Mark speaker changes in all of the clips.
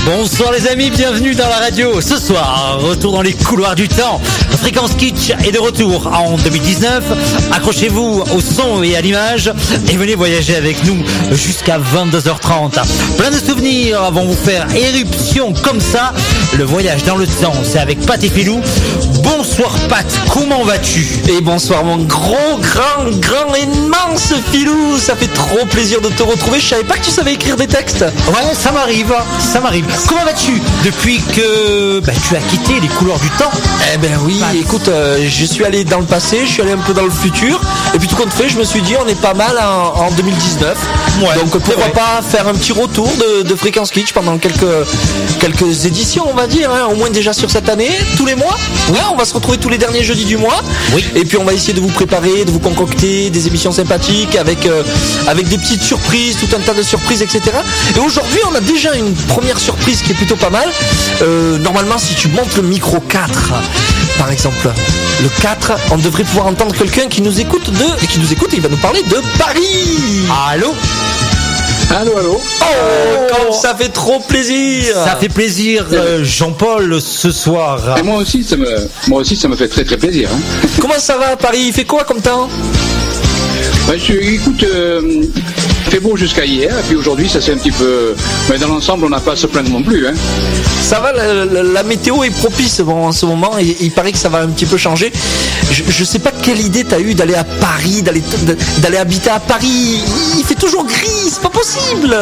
Speaker 1: Bonsoir les amis, bienvenue dans la radio. Ce soir, retour dans les couloirs du temps. Fréquence Kitsch est de retour en 2019. Accrochez-vous au son et à l'image et venez voyager avec nous jusqu'à 22h30. Plein de souvenirs vont vous faire éruption comme ça. Le voyage dans le temps, c'est avec Pat et Philou. Bonsoir Pat, comment vas-tu?
Speaker 2: Et bonsoir mon grand, immense Philou. Ça fait trop plaisir de te retrouver. Je savais pas que tu savais écrire des textes.
Speaker 1: Ouais, ça m'arrive. Comment vas-tu depuis que tu as quitté les couloirs du temps?
Speaker 2: Eh ben oui, écoute, je suis allé dans le passé, je suis allé un peu dans le futur. Et puis tout compte fait, je me suis dit on est pas mal en 2019. Ouais, donc pourquoi pas faire un petit retour de Fréquence Kitsch pendant quelques éditions, on va dire, hein, au moins déjà sur cette année, tous les mois. Ouais, on va se retrouver tous les derniers jeudis du mois. Oui. Et puis on va essayer de vous préparer, de vous concocter des émissions sympathiques avec des petites surprises, tout un tas de surprises, etc. Et aujourd'hui, on a déjà une première surprise qui est plutôt pas mal. Normalement, si tu montes le micro 4, par exemple, le 4, on devrait pouvoir entendre quelqu'un qui nous écoute et il va nous parler de Paris.
Speaker 1: Allô?
Speaker 3: Allô.
Speaker 2: Oh, ça fait trop plaisir.
Speaker 1: Ça fait plaisir, Jean-Paul, ce soir.
Speaker 3: Et moi aussi, ça me fait très très plaisir. Hein.
Speaker 2: Comment ça va à Paris? Il fait quoi comme temps?
Speaker 3: Écoute, il fait beau jusqu'à hier, et puis aujourd'hui ça c'est un petit peu... Mais dans l'ensemble, on n'a pas à se plaindre non plus. Hein.
Speaker 2: Ça va, la météo est propice en ce moment, et il paraît que ça va un petit peu changer. Je sais pas quelle idée t'as eu d'aller à Paris, d'aller habiter à Paris. Il fait toujours gris, c'est pas possible.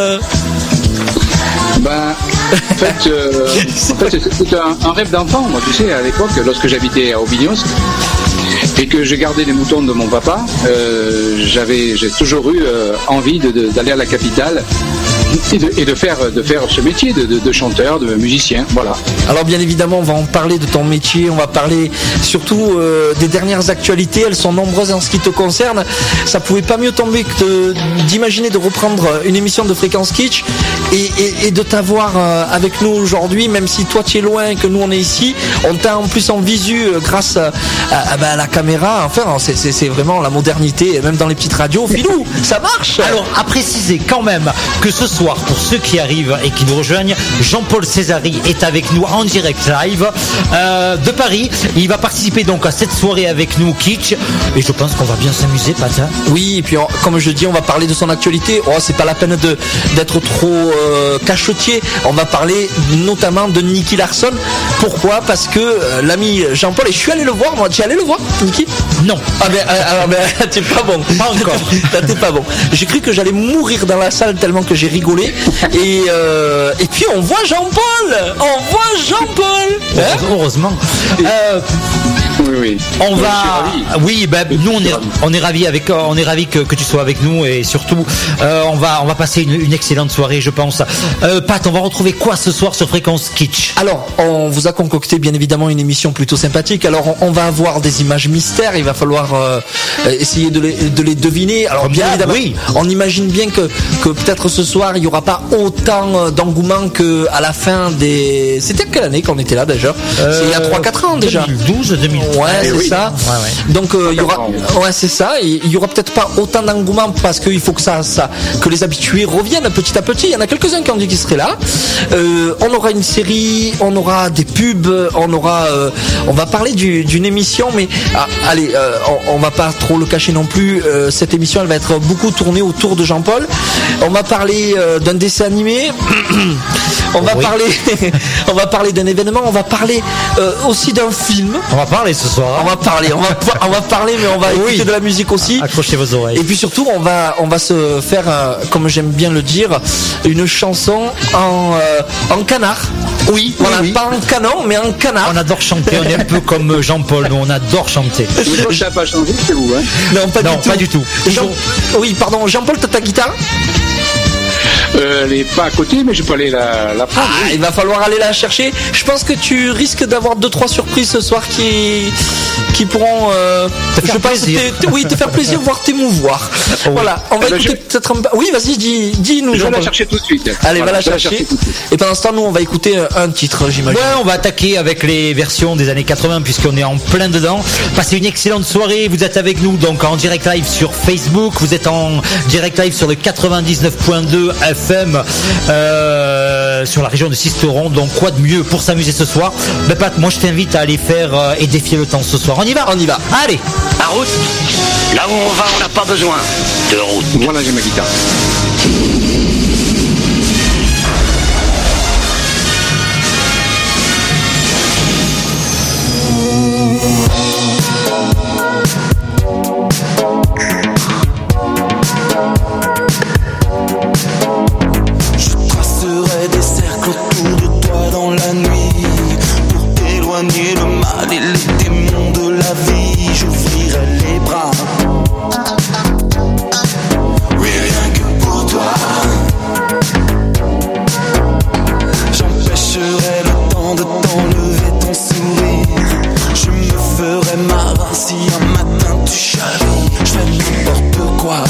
Speaker 3: En fait, c'était un rêve d'enfant, moi, tu sais, à l'époque, lorsque j'habitais à Aubignos, et que j'ai gardé les moutons de mon papa, j'ai toujours eu envie d'aller à la capitale et de faire ce métier de chanteur, de musicien, voilà.
Speaker 2: Alors bien évidemment, on va en parler de ton métier, on va parler surtout des dernières actualités, elles sont nombreuses en ce qui te concerne. Ça pouvait pas mieux tomber que d'imaginer de reprendre une émission de Fréquence Kitsch et de t'avoir avec nous aujourd'hui, même si toi tu es loin et que nous on est ici. On t'a en plus en visu grâce à la caméra. Enfin, c'est vraiment la modernité, même dans les petites radios. Philou, ça marche.
Speaker 1: Alors, à préciser quand même que ce soir, pour ceux qui arrivent et qui nous rejoignent, Jean-Paul Césari est avec nous en direct live de Paris. Il va participer donc à cette soirée avec nous, Kitsch. Et je pense qu'on va bien s'amuser, Patin.
Speaker 2: Oui, et puis comme je dis, on va parler de son actualité. Oh, c'est pas la peine d'être trop cachotier. On va parler notamment de Nicky Larson. Pourquoi? Parce que l'ami Jean-Paul, et je suis allé le voir, moi. Tu es allé le voir, Nicky?
Speaker 1: Non.
Speaker 2: Ah ben, t'es pas bon.
Speaker 1: Pas encore.
Speaker 2: T'es pas bon. J'ai cru que j'allais mourir dans la salle tellement que j'ai rigolé. Et puis on voit Jean-Paul. Hein?
Speaker 1: Heureusement.
Speaker 3: Oui.
Speaker 1: On va. Oui, nous on est ravis que tu sois avec nous et surtout on va passer une excellente soirée, je pense. Pat, on va retrouver quoi ce soir sur Fréquence Kitsch?
Speaker 2: Alors, on vous a concocté bien évidemment une émission plutôt sympathique. Alors, on va avoir des images mystères. Il va falloir essayer de les deviner. Alors, bien évidemment, oui. On imagine bien que peut-être ce soir il n'y aura pas autant d'engouement que à la fin des. C'était quelle année qu'on était là déjà? C'est il y a 3-4 ans déjà.
Speaker 1: 2012, 2013.
Speaker 2: Ouais, c'est ça. Ouais. Donc il y aura, c'est ça. Il y aura peut-être pas autant d'engouement parce qu'il faut que les habitués reviennent petit à petit. Il y en a quelques-uns qui ont dit qu'ils seraient là. On aura une série, on aura des pubs, on va parler d'une émission, mais on va pas trop le cacher non plus. Cette émission, elle va être beaucoup tournée autour de Jean-Paul. On va parler d'un dessin animé. On va parler d'un événement. On va parler aussi d'un film.
Speaker 1: On va parler ce soir.
Speaker 2: On va parler, mais on va écouter de la musique aussi.
Speaker 1: Accrochez vos oreilles.
Speaker 2: Et puis surtout, on va se faire, comme j'aime bien le dire, une chanson en canard. Oui, voilà, oui. Pas en canon, mais en canard.
Speaker 1: On adore chanter, on est un peu comme Jean-Paul, nous on adore chanter.
Speaker 3: Ça n'a pas changé chez vous, hein?
Speaker 2: Non, pas du tout. Oui, pardon, Jean-Paul, t'as ta guitare?
Speaker 3: Elle est pas à côté, mais je peux aller la prendre.
Speaker 2: Ah, il va falloir aller la chercher. Je pense que tu risques d'avoir 2-3 surprises ce soir qui pourront te faire plaisir, voire t'émouvoir. Oh, voilà, on va écouter peut-être un... Oui, vas-y, dis-nous.
Speaker 3: Je vais la chercher tout de suite.
Speaker 2: Allez, va la chercher. Et pendant ce temps, nous, on va écouter un titre, j'imagine.
Speaker 1: Ouais, on va attaquer avec les versions des années 80 puisqu'on est en plein dedans. Passez une excellente soirée. Vous êtes avec nous donc en direct live sur Facebook. Vous êtes en direct live sur le 99.2 FM sur la région de Sisteron. Donc quoi de mieux pour s'amuser ce soir? Ben Pat, moi je t'invite à aller faire et défier le temps ce soir. On y va?
Speaker 2: On y va.
Speaker 1: Allez.
Speaker 4: La route, là où on va, on n'a pas besoin de route.
Speaker 3: Voilà, j'ai ma guitare.
Speaker 5: Le mal et les démons de la vie, j'ouvrirai les bras. Oui, rien que pour toi. J'empêcherai le temps de t'enlever ton sourire. Je me ferai marin si un matin tu chavis. Je fais n'importe quoi.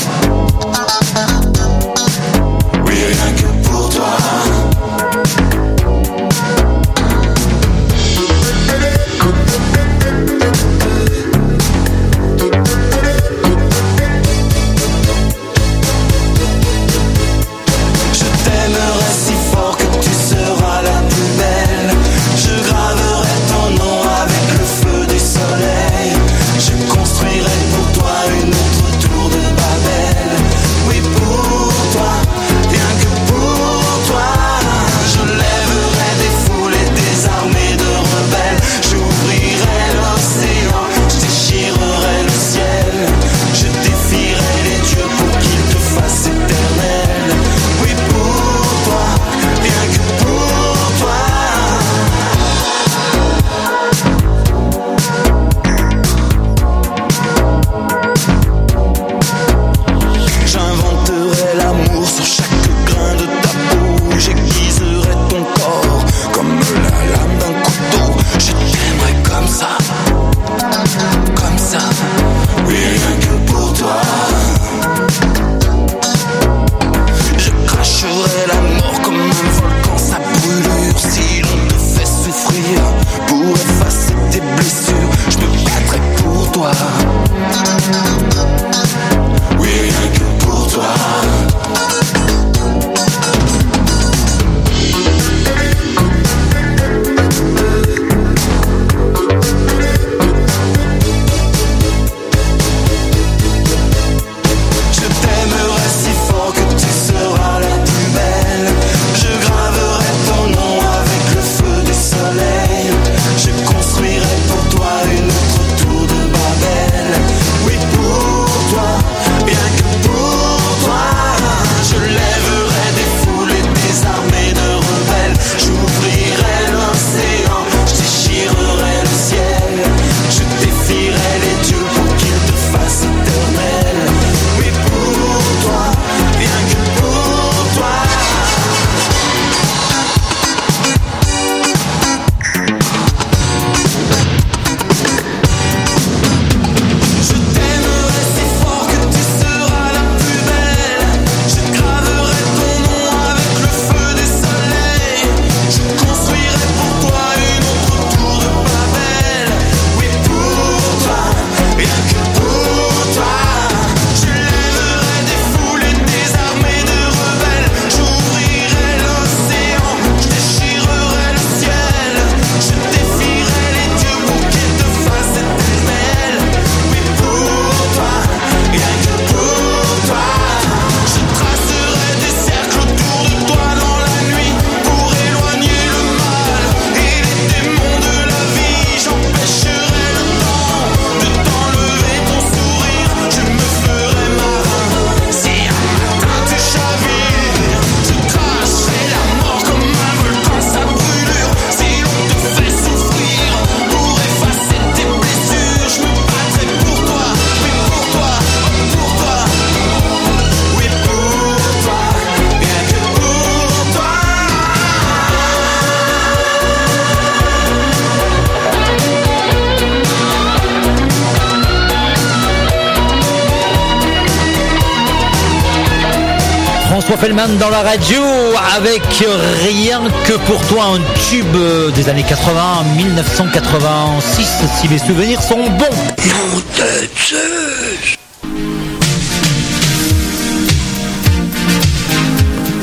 Speaker 5: Oui, rien que pour toi.
Speaker 1: François Fellman dans la radio avec Rien que pour toi, un tube des années 80, 1986, si mes souvenirs sont bons.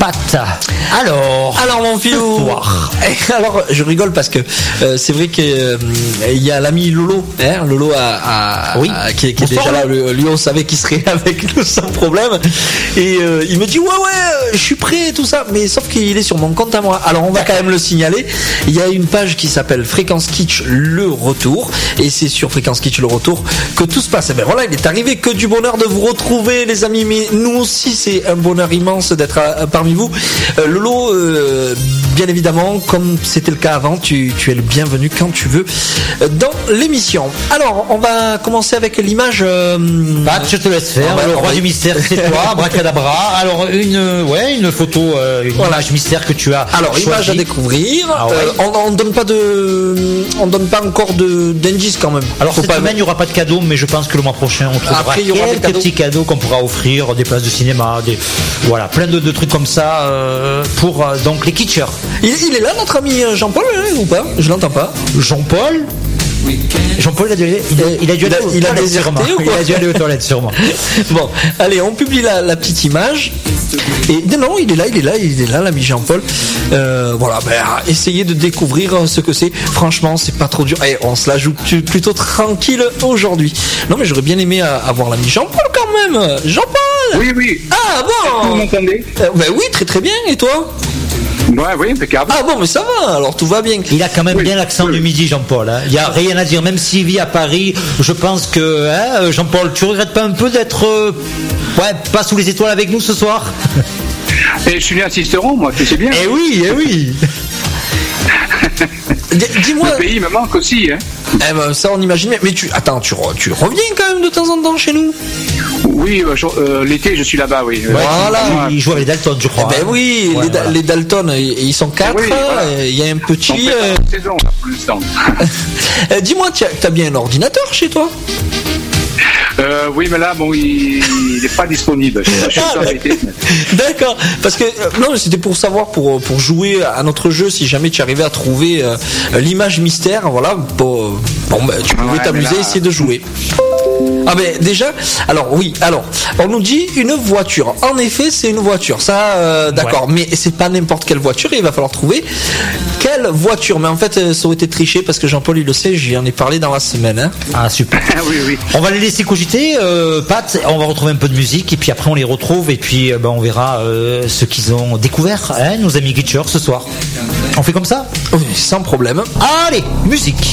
Speaker 1: Pat, alors
Speaker 2: mon filou, alors je rigole parce que c'est vrai que il y a l'ami Lolo, hein, Lolo qui est déjà là, lui on savait qu'il serait avec nous sans problème, et il me dit ouais je suis prêt et tout ça, mais sauf qu'il est sur mon compte à moi. Alors on va quand même le signaler, il y a une page qui s'appelle Fréquence Kitsch le retour, et c'est sur Fréquence Kitsch le retour que tout se passe. Et ben voilà, il est arrivé que du bonheur de vous retrouver les amis, mais nous aussi c'est un bonheur immense d'être parmi vous. Lolo, bien évidemment, comme c'était le cas avant, tu es le bienvenu quand tu veux dans l'émission. Alors, on va commencer avec l'image.
Speaker 1: Pat, je te laisse faire. Le roi du mystère, c'est toi, Abracadabra. Alors, une photo, une image mystère que tu as.
Speaker 2: Alors, choisi. Image à découvrir. On donne pas encore d'indices quand même.
Speaker 1: Alors, cette semaine, il n'y aura pas de cadeau, mais je pense que le mois prochain, on trouvera quelques petits cadeaux qu'on pourra offrir, des places de cinéma, plein de trucs comme ça pour donc les kitschers.
Speaker 2: Il est là notre ami Jean-Paul ou pas? Je l'entends pas.
Speaker 1: Jean-Paul, il a dû aller aux toilettes sûrement.
Speaker 2: Bon, allez, on publie la petite image. Et non, il est là l'ami Jean-Paul. Essayez de découvrir ce que c'est. Franchement, c'est pas trop dur. Et on se la joue plutôt tranquille aujourd'hui. Non, mais j'aurais bien aimé avoir l'ami Jean-Paul quand même. Jean-Paul.
Speaker 3: Oui.
Speaker 2: Ah bon.
Speaker 3: Vous m'entendez?
Speaker 2: Oui, très très bien. Et toi?
Speaker 3: Oui, impeccable.
Speaker 2: Ah bon, mais ça va, alors tout va bien.
Speaker 1: Il a quand même bien l'accent du midi, Jean-Paul. Il n'y a rien à dire, même s'il vit à Paris. Je pense que, Jean-Paul, tu regrettes pas un peu d'être pas sous les étoiles avec nous ce soir?
Speaker 3: Et je suis né à Sisteron, moi, tu sais bien.
Speaker 1: Eh oui.
Speaker 2: Dis-moi.
Speaker 3: Le pays me manque aussi, hein.
Speaker 2: Ça on imagine, mais tu reviens quand même de temps en temps chez nous?
Speaker 3: Oui, l'été je suis là-bas, oui.
Speaker 1: Voilà. Il joue avec les Dalton, je crois.
Speaker 2: Oui, les Dalton, ils sont 4. Il y a un petit.
Speaker 3: Saison, là, pour l'instant.
Speaker 2: Dis-moi, t'as bien un ordinateur chez toi?
Speaker 3: Oui, mais là, il n'est pas disponible. Je suis sur l'été.
Speaker 2: D'accord, parce que non, c'était pour savoir pour jouer à notre jeu, si jamais tu arrivais à trouver l'image mystère, tu pouvais t'amuser, essayer de jouer. Ah ben déjà, on nous dit une voiture. En effet, c'est une voiture. Ça, d'accord. Mais c'est pas n'importe quelle voiture. Il va falloir trouver quelle voiture. Mais en fait, ça aurait été triché parce que Jean-Paul il le sait. J'en ai parlé dans la semaine. Hein.
Speaker 1: Ah super.
Speaker 3: Oui.
Speaker 1: On va les laisser cogiter, Pat. On va retrouver un peu de musique et puis après on les retrouve et puis on verra ce qu'ils ont découvert, nos amis Glitchers ce soir. On fait comme ça?
Speaker 2: Oui, sans problème.
Speaker 1: Allez, musique.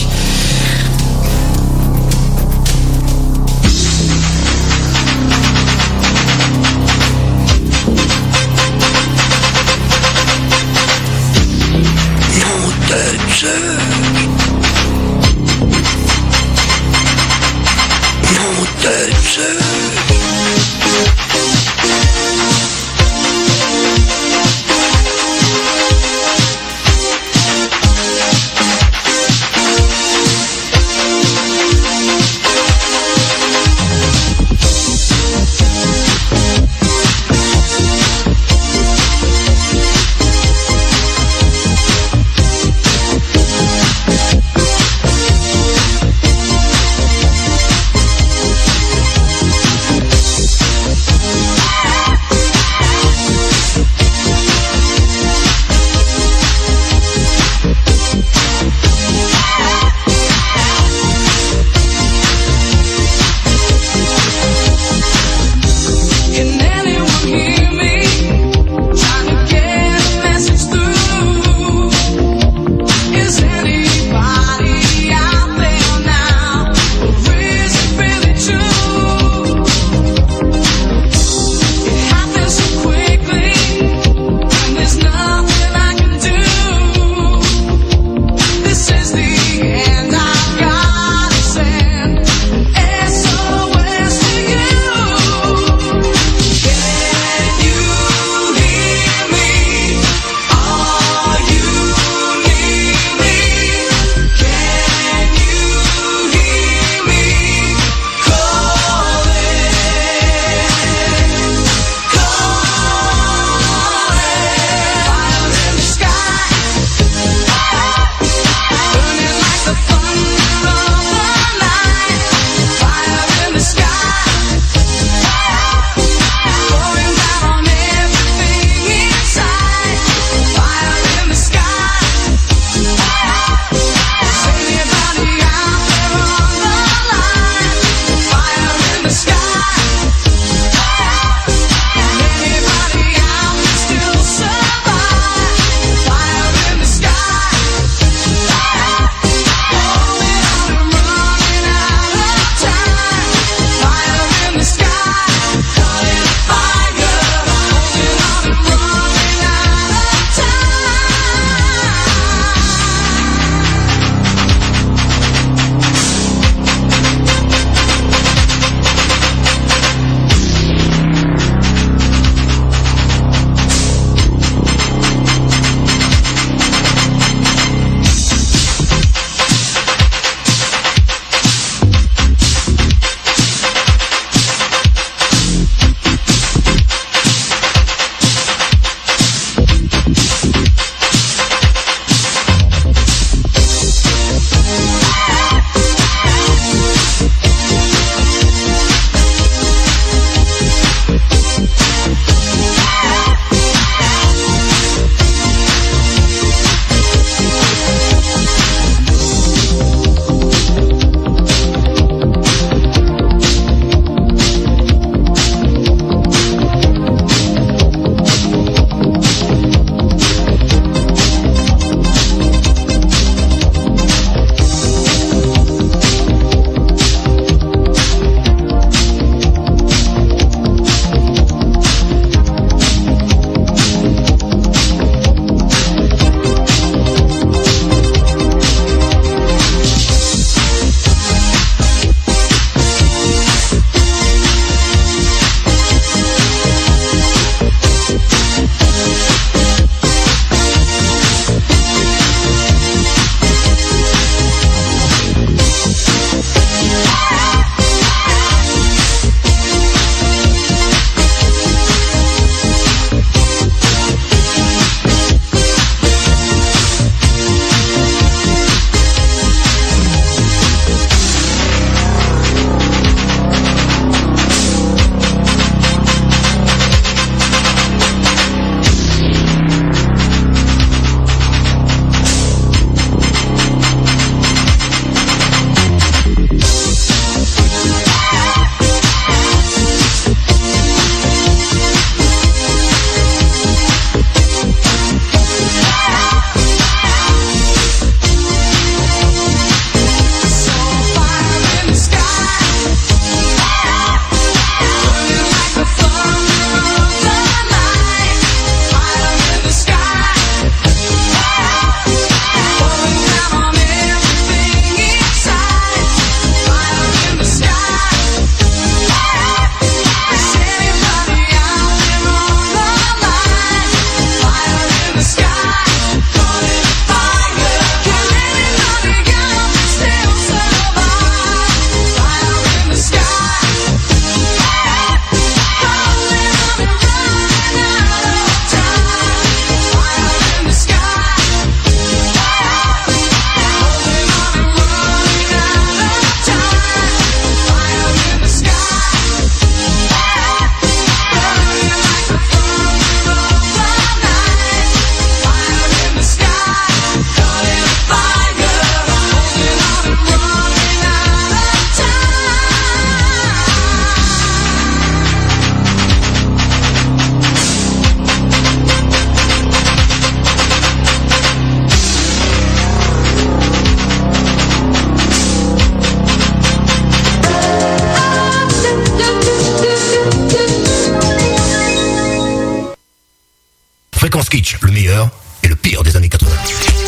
Speaker 6: Fréquence Kitsch, le meilleur et le pire des années 80.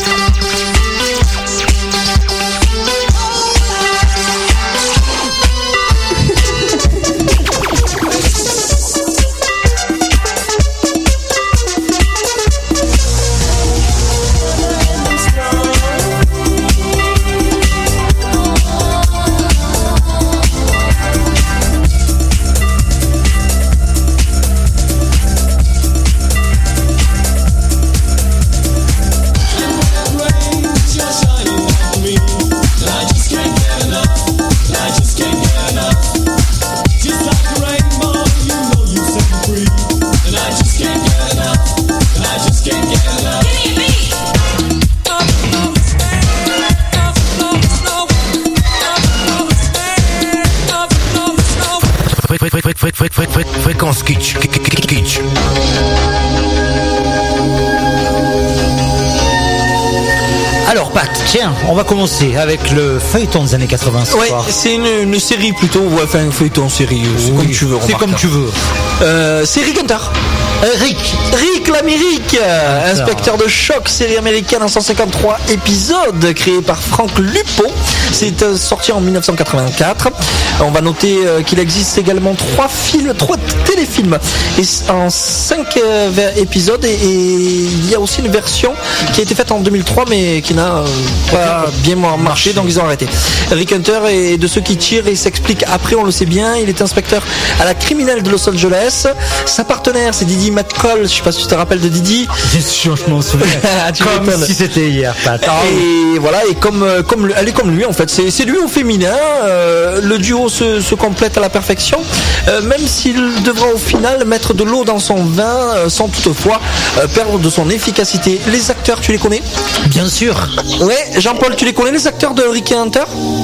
Speaker 6: Fréquence Kitsch.
Speaker 1: Alors Pat, tiens, on va commencer avec le feuilleton des années 80 ce soir.
Speaker 2: C'est une série plutôt, enfin un feuilleton série, c'est comme tu veux.
Speaker 1: C'est comme tu veux.
Speaker 2: C'est Rick Hunter. Rick l'Amérique, inspecteur de choc, série américaine en 153 épisodes, créée par Frank Lupo. C'est sorti en 1984. On va noter qu'il existe également 3 téléfilms et en 5 épisodes et il y a aussi une version qui a été faite en 2003 mais qui n'a pas bien marché, donc ils ont arrêté. Rick Hunter est de ceux qui tirent et s'explique après, on le sait bien. Il est inspecteur à la criminelle de Los Angeles. Sa partenaire, c'est Didi McCall. Je sais pas si tu te rappelles de Didi.
Speaker 1: Bien sûr, je m'en souviens. Comme si c'était hier, Pat.
Speaker 2: Et voilà, et elle est comme lui en fait. C'est lui au féminin. Le duo se complète à la perfection. Même s'il devra au final mettre de l'eau dans son vin, sans toutefois perdre de son efficacité. Les acteurs, tu les connais ?
Speaker 1: Bien sûr.
Speaker 2: Ouais, Jean-Paul, tu les connais les acteurs de Rick Hunter ?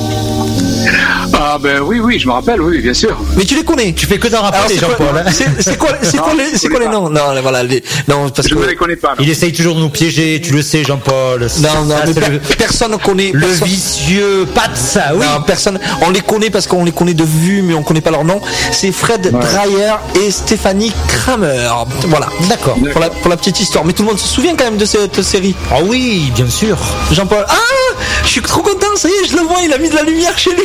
Speaker 3: Ah ben oui, je me rappelle, oui, bien sûr.
Speaker 2: Mais tu les connais.
Speaker 1: Tu fais que d'en rappeler, Jean-Paul.
Speaker 2: C'est quoi les noms ? Non, voilà, non, parce
Speaker 3: je
Speaker 2: que
Speaker 3: ne les connais pas. Non.
Speaker 1: Il essaye toujours de nous piéger, tu le sais, Jean-Paul.
Speaker 2: Non, personne ne connaît.
Speaker 1: Le vicieux Pat, ça, oui.
Speaker 2: Non, personne. On les connaît parce qu'on les connaît de vue, mais on connaît pas leur nom. C'est Fred Dreyer et Stephanie Kramer. Voilà.
Speaker 1: D'accord.
Speaker 2: Pour la petite histoire. Mais tout le monde se souvient quand même de cette série.
Speaker 1: Ah oui, bien sûr.
Speaker 2: Jean-Paul. Ah, je suis trop content. Ça y est, je le vois. Il a mis de la lumière chez lui.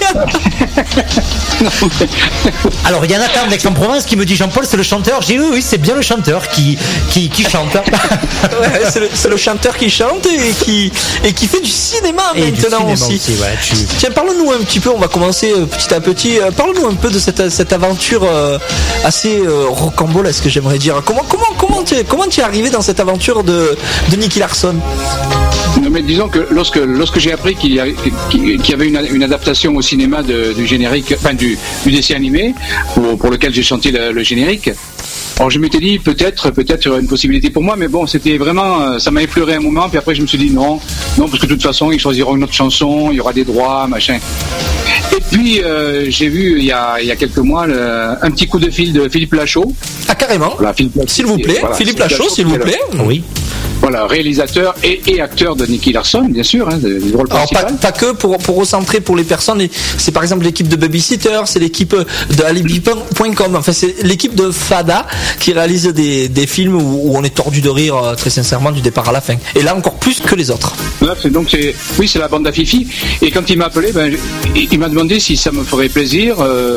Speaker 1: Alors il y a Nathan d'Aix-en-Provence qui me dit Jean-Paul c'est le chanteur. J'ai dit oui c'est bien le chanteur qui chante.
Speaker 2: Ouais, c'est le chanteur qui chante et qui fait du cinéma
Speaker 1: et
Speaker 2: maintenant
Speaker 1: du cinéma aussi ouais,
Speaker 2: Tiens, parle-nous un petit peu, on va commencer petit à petit. Parle-nous un peu de cette aventure assez rocambolesque, j'aimerais dire. Comment tu es arrivé dans cette aventure de Nicky Larson ?
Speaker 3: Non, mais disons que lorsque j'ai appris qu'il y avait une adaptation au cinéma du générique, enfin du dessin animé pour lequel j'ai chanté le générique. Alors je m'étais dit peut-être il y aurait une possibilité pour moi, mais bon, c'était vraiment, ça m'a effleuré un moment, puis après je me suis dit non, parce que de toute façon ils choisiront une autre chanson, il y aura des droits, machin. Et puis j'ai vu il y a quelques mois un petit coup de fil de Philippe Lachaud.
Speaker 2: Ah carrément.
Speaker 3: Voilà,
Speaker 2: s'il vous plaît, voilà, Philippe Lachaud, s'il vous plaît.
Speaker 1: Oui.
Speaker 3: Voilà, réalisateur et acteur de Nicky Larson, bien sûr, du rôle principal.
Speaker 2: Alors pas que, pour recentrer pour les personnes, c'est par exemple l'équipe de Babysitter, c'est l'équipe de Alibi.com, enfin c'est l'équipe de Fada qui réalise des films où on est tordu de rire très sincèrement du départ à la fin. Et là encore plus que les autres.
Speaker 3: Là, c'est la bande à Fifi. Et quand il m'a appelé, il m'a demandé si ça me ferait plaisir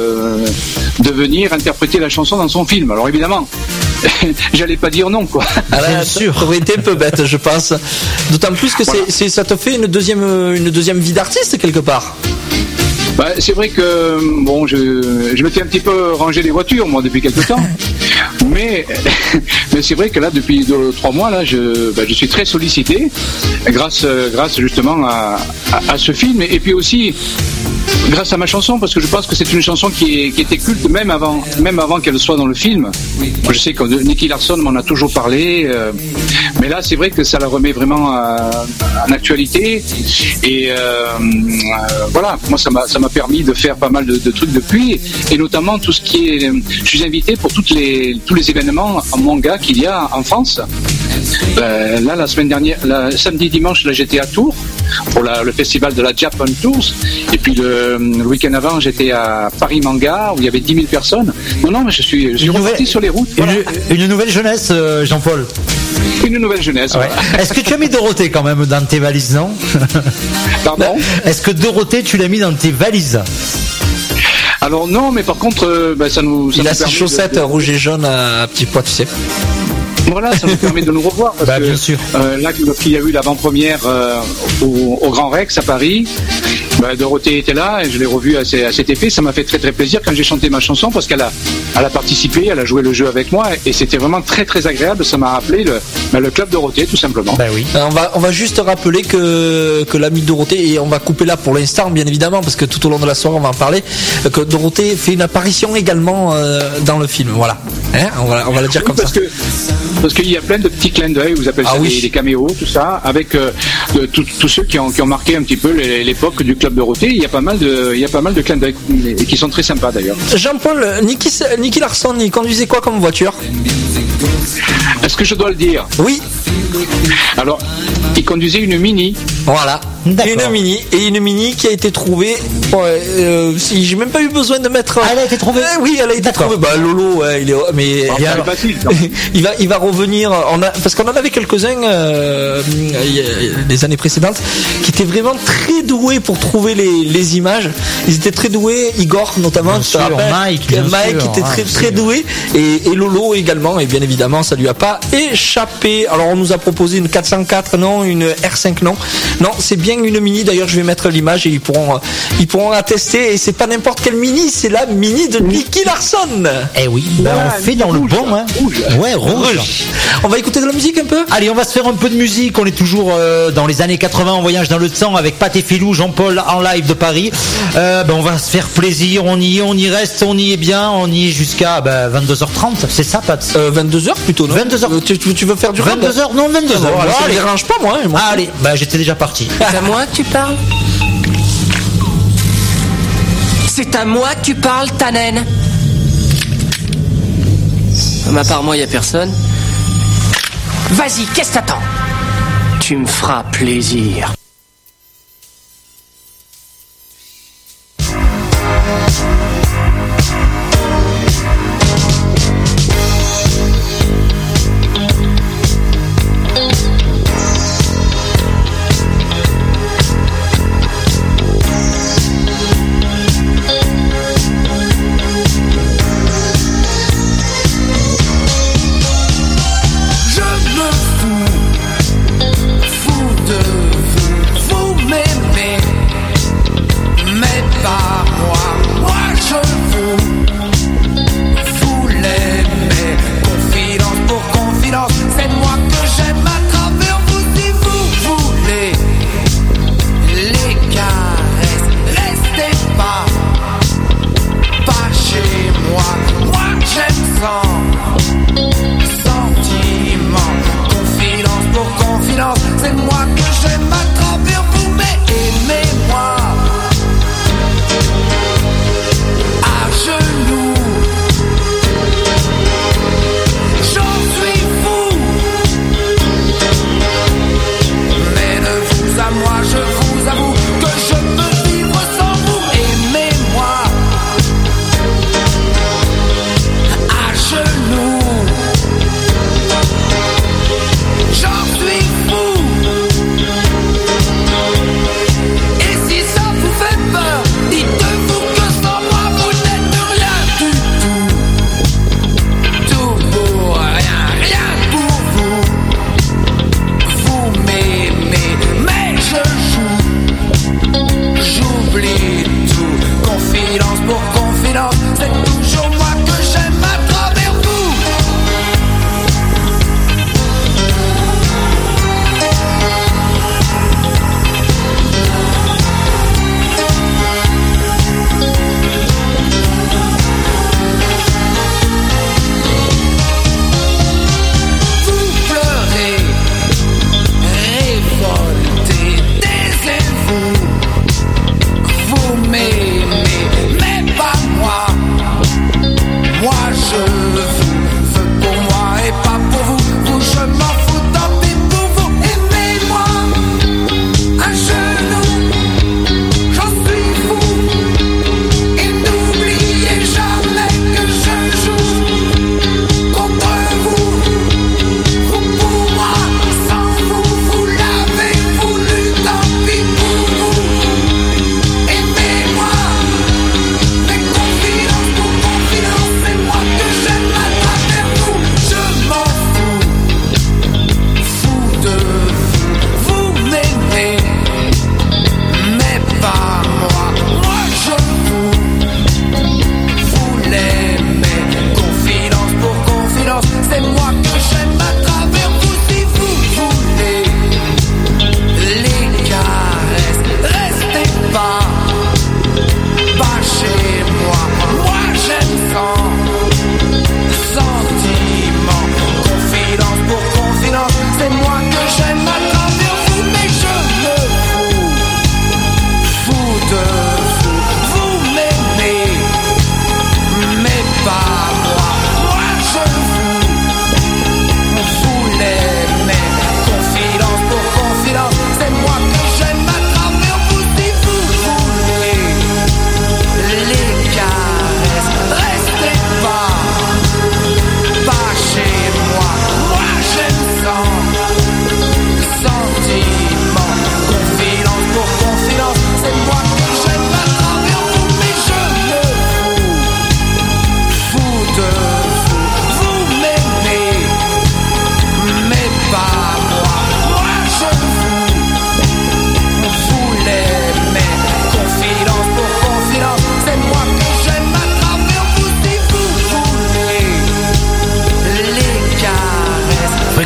Speaker 3: de venir interpréter la chanson dans son film. Alors évidemment, j'allais pas dire non, quoi.
Speaker 2: Ah là, bien sûr. Ça aurait été un peu bête, je pense. D'autant plus que ça te fait une deuxième vie d'artiste quelque part.
Speaker 3: C'est vrai que bon, je m'étais un petit peu rangé les voitures moi depuis quelque temps, mais c'est vrai que là depuis 2-3 mois là, je suis très sollicité grâce justement à ce film et puis aussi grâce à ma chanson, parce que je pense que c'est une chanson qui était culte même avant qu'elle soit dans le film. Je sais que Nicky Larson m'en a toujours parlé, mais là c'est vrai que ça la remet vraiment en actualité et voilà, moi ça m'a permis de faire pas mal de trucs depuis, et notamment tout ce qui est, je suis invité pour tous les événements en manga qu'il y a en France. Là la semaine dernière, samedi dimanche, là j'étais à Tours pour le festival de la Japan Tours, et puis le week-end avant j'étais à Paris Manga où il y avait 10 000 personnes. Non mais je suis reparti sur les routes.
Speaker 1: Une nouvelle jeunesse, Jean-Paul.
Speaker 3: Une nouvelle jeunesse.
Speaker 1: Ouais. Est-ce que tu as mis Dorothée quand même dans tes valises, non?
Speaker 3: Pardon?
Speaker 1: Est-ce que Dorothée, tu l'as mis dans tes valises?
Speaker 3: Alors non, mais par contre, ça nous.
Speaker 2: Il a ses chaussettes rouges et jaunes à petits pois, tu sais.
Speaker 3: Voilà, ça nous permet de nous revoir. Parce que,
Speaker 1: bien sûr.
Speaker 3: Là, lorsqu'il y a eu l'avant-première au Grand Rex à Paris, Dorothée était là et je l'ai revue à cet effet. Ça m'a fait très très plaisir quand j'ai chanté ma chanson parce qu'elle a participé, elle a joué le jeu avec moi et c'était vraiment très très agréable. Ça m'a rappelé le club Dorothée tout simplement.
Speaker 1: Ben oui.
Speaker 2: On va juste rappeler que l'ami Dorothée, et on va couper là pour l'instant bien évidemment parce que tout au long de la soirée on va en parler, que Dorothée fait une apparition également dans le film. Voilà. Hein, on va le dire comme ça.
Speaker 3: Parce qu'il y a plein de petits clins d'œil, vous appelez ça des caméos, tout ça, avec tous ceux qui ont marqué un petit peu l'époque du club Dorothée. Il y a pas mal de clins d'œil et qui sont très sympas d'ailleurs.
Speaker 2: Jean-Paul, Nicky Larson, il conduisait quoi comme voiture?
Speaker 3: Est-ce que je dois le dire?
Speaker 2: Oui.
Speaker 3: Alors, il conduisait une Mini.
Speaker 2: Voilà. Une Mini qui a été trouvée. Si j'ai même pas eu besoin de mettre.
Speaker 1: Elle a été trouvée.
Speaker 2: Oui, elle a été trouvée. Lolo, il est. Mais
Speaker 3: facile,
Speaker 2: il va revenir. Parce qu'on en avait quelques-uns les années précédentes qui étaient vraiment très doués pour trouver les images. Ils étaient très doués. Igor notamment.
Speaker 1: Mike
Speaker 2: était très doué et Lolo également. Et bien évidemment, ça lui a pas échappé. Alors on nous a proposé une 404, non, une R5, non, c'est bien une Mini. D'ailleurs, je vais mettre l'image et ils pourront attester. Et c'est pas n'importe quelle Mini, c'est la Mini de Nicky Larson.
Speaker 1: Eh oui, on fait dans
Speaker 3: rouge,
Speaker 1: le bon, hein. Ouais, rouge.
Speaker 2: On va écouter de la musique un peu.
Speaker 1: Allez, on va se faire un peu de musique. On est toujours dans les années 80, on voyage dans le temps avec Pat et Philou, Jean-Paul en live de Paris. On va se faire plaisir. On y reste, on y est bien, on y est jusqu'à 22h30. C'est ça, Pat?
Speaker 2: 22h plutôt, non?
Speaker 1: 22h.
Speaker 2: Tu veux faire du
Speaker 1: 22h? Non, 22h.
Speaker 2: Ça ne dérange pas, moi.
Speaker 1: Allez, j'étais déjà parti.
Speaker 7: C'est à moi que tu parles? C'est à moi que tu parles, ta naine? À part moi, y a personne. Vas-y, qu'est-ce que t'attends? Tu me feras plaisir.
Speaker 5: Je me fous de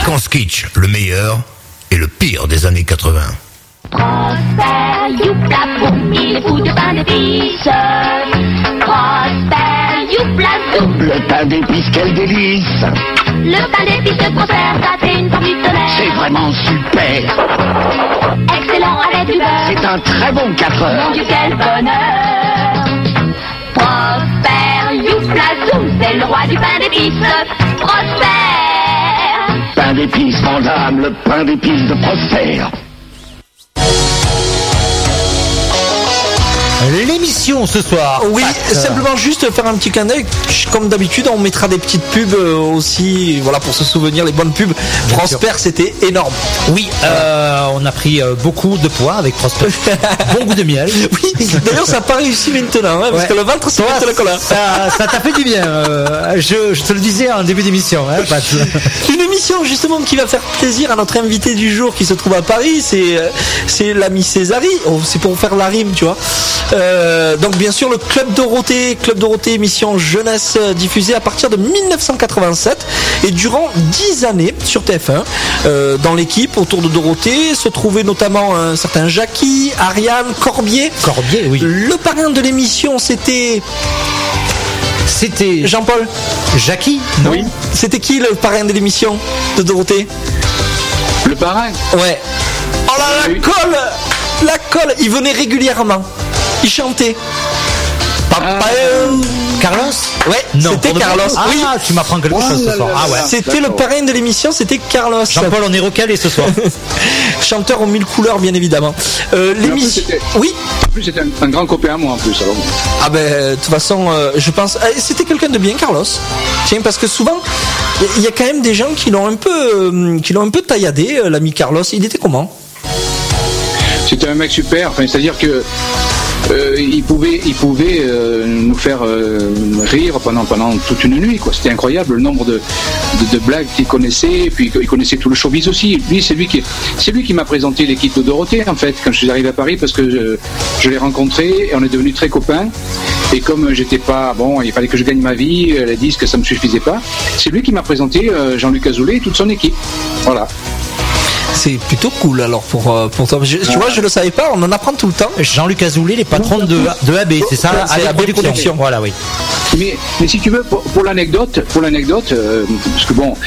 Speaker 6: Fréquence Kitsch, le meilleur et le pire des années 80.
Speaker 8: Prosper, youpla, boum, il est fou de pain d'épices. Prosper, youpla, zoum.
Speaker 4: Le pain d'épices, quel délice!
Speaker 8: Le pain d'épices de Prosper, ça fait une forme du tonnerre.
Speaker 4: C'est vraiment super!
Speaker 8: Excellent avec du beurre.
Speaker 4: C'est un très bon 4 heures.
Speaker 8: Mon Dieu, quel bonheur! Prosper, youpla, zoum, c'est le roi du pain d'épices. Prosper!
Speaker 4: Pain d'épices, Vandame, le pain d'épices de Prosper.
Speaker 1: L'émission ce soir.
Speaker 2: Oui, simplement juste faire un petit clin d'œil. Comme d'habitude, on mettra des petites pubs aussi, voilà, pour se souvenir, les bonnes pubs.
Speaker 1: Bien
Speaker 2: Prosper,
Speaker 1: sûr.
Speaker 2: c'était énorme.
Speaker 1: Oui, on a pris beaucoup de poids avec Prosper. Bon goût de miel.
Speaker 2: Oui, d'ailleurs, ça n'a pas réussi maintenant, hein, parce
Speaker 1: Ouais.
Speaker 2: que le ventre, c'est
Speaker 1: Toi,
Speaker 2: le colère.
Speaker 1: ça t'a fait du bien. Je te le disais en début d'émission. Hein, Pat.
Speaker 2: Une émission justement qui va faire plaisir à notre invité du jour qui se trouve à Paris, c'est l'ami Césari. Oh, c'est pour faire la rime, tu vois. Donc bien sûr le Club Dorothée, émission jeunesse diffusée à partir de 1987 et durant 10 années sur TF1. Dans l'équipe autour de Dorothée se trouvaient notamment un certain Jackie, Ariane, Corbier.
Speaker 1: Corbier, oui.
Speaker 2: Le parrain de l'émission c'était Jean-Paul.
Speaker 1: Jackie, non?
Speaker 3: Oui.
Speaker 2: C'était qui le parrain de l'émission de Dorothée?
Speaker 3: Le parrain.
Speaker 2: Ouais. Oh là,
Speaker 3: Oui.
Speaker 2: la colle, il venait régulièrement. Il chantait.
Speaker 1: Carlos?
Speaker 2: Ouais,
Speaker 1: Non,
Speaker 2: c'était
Speaker 1: pour de
Speaker 2: Carlos.
Speaker 1: vrai. Ah,
Speaker 2: Oui.
Speaker 1: tu m'apprends quelque chose ce soir. Ah ouais.
Speaker 2: C'était le
Speaker 3: D'accord.
Speaker 2: parrain de l'émission, c'était Carlos.
Speaker 1: Jean-Paul, on est recalé ce soir.
Speaker 2: Chanteur aux 1000 couleurs, bien évidemment. L'émission.
Speaker 3: c'était-
Speaker 2: Oui.
Speaker 3: En plus, c'était un grand copain à moi en plus. Alors.
Speaker 2: Ah ben, de toute façon, je pense. C'était quelqu'un de bien, Carlos. Tiens, parce que souvent, il y a quand même des gens qui l'ont un peu tailladé, l'ami Carlos. Il était comment?
Speaker 3: C'était un mec super. Enfin, c'est-à-dire que il pouvait nous faire rire pendant toute une nuit, quoi. C'était incroyable le nombre de blagues qu'il connaissait. Et puis il connaissait tout le showbiz aussi. Lui, c'est lui qui m'a présenté l'équipe de Dorothée en fait quand je suis arrivé à Paris parce que je l'ai rencontré et on est devenus très copains. Et comme j'étais pas bon, il fallait que je gagne ma vie, les disques ça me suffisait pas. C'est lui qui m'a présenté Jean-Luc Azoulay et toute son équipe. Voilà.
Speaker 2: C'est plutôt cool alors pour toi. Tu vois, je le savais pas, on en apprend tout le temps.
Speaker 1: Jean-Luc Azoulay, les patrons de AB, c'est ça?
Speaker 2: C'est
Speaker 1: AB
Speaker 2: AB Productions.
Speaker 1: Voilà, oui.
Speaker 3: Mais si tu veux, pour l'anecdote, parce que bon,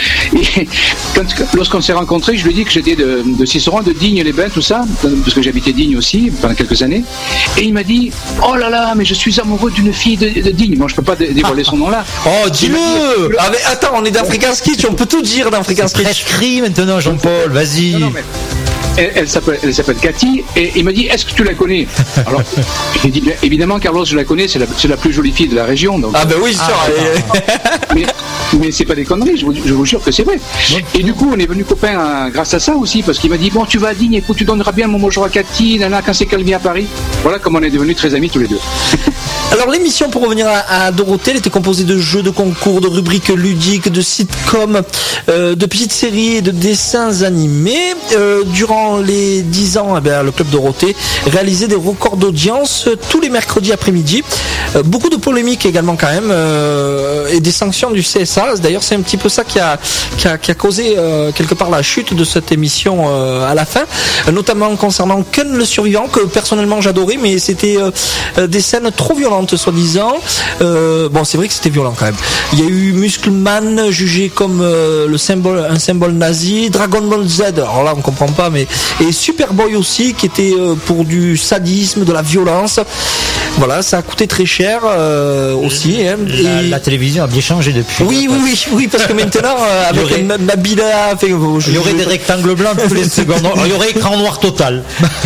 Speaker 3: lorsqu'on s'est rencontrés, je lui ai dit que j'étais de Ciceron, de Digne-les-Bains, tout ça, parce que j'habitais Digne aussi pendant quelques années. Et il m'a dit, oh là là, mais je suis amoureux d'une fille de Digne. Bon, je peux pas dévoiler son nom là.
Speaker 2: Oh, dis-le! Ah, mais attends, on est dans Fréquence Kitsch, on peut tout dire dans Fréquence Kitsch.
Speaker 1: Prescrit maintenant, Jean-Paul, vas-y.
Speaker 3: Non, mais elle s'appelle Cathy et il m'a dit est-ce que tu la connais? Alors j'ai dit bien, évidemment Carlos je la connais, c'est la plus jolie fille de la région donc.
Speaker 2: Ah ben oui, sûr.
Speaker 3: mais c'est pas des conneries, je vous jure que c'est vrai. Et du coup on est venus copains grâce à ça aussi parce qu'il m'a dit bon tu vas à Digne, écoute tu donneras bien mon bonjour à Cathy, nana quand c'est qu'elle vient à Paris. Voilà comment on est devenus très amis tous les deux.
Speaker 2: Alors l'émission, pour revenir à Dorothée, elle était composée de jeux de concours, de rubriques ludiques, de sitcoms, de petites séries et de dessins animés. Durant les 10 ans, eh bien, le Club Dorothée réalisait des records d'audience tous les mercredis après-midi. Beaucoup de polémiques également quand même, et des sanctions du CSA. D'ailleurs c'est un petit peu ça qui a causé quelque part la chute de cette émission à la fin, notamment concernant Ken le survivant, que personnellement j'adorais, mais c'était des scènes trop violentes soi-disant. Bon, c'est vrai que c'était violent quand même. Il y a eu Muscleman jugé comme un symbole nazi, Dragon Ball Z, alors là on comprend pas, mais et Superboy aussi qui était pour du sadisme, de la violence. Voilà, ça a coûté très cher aussi. Hein,
Speaker 1: la télévision a bien changé depuis.
Speaker 2: Oui, parce que maintenant avec Nabila,
Speaker 1: il y aurait des rectangles blancs tous les secondes. Il y aurait écran noir total.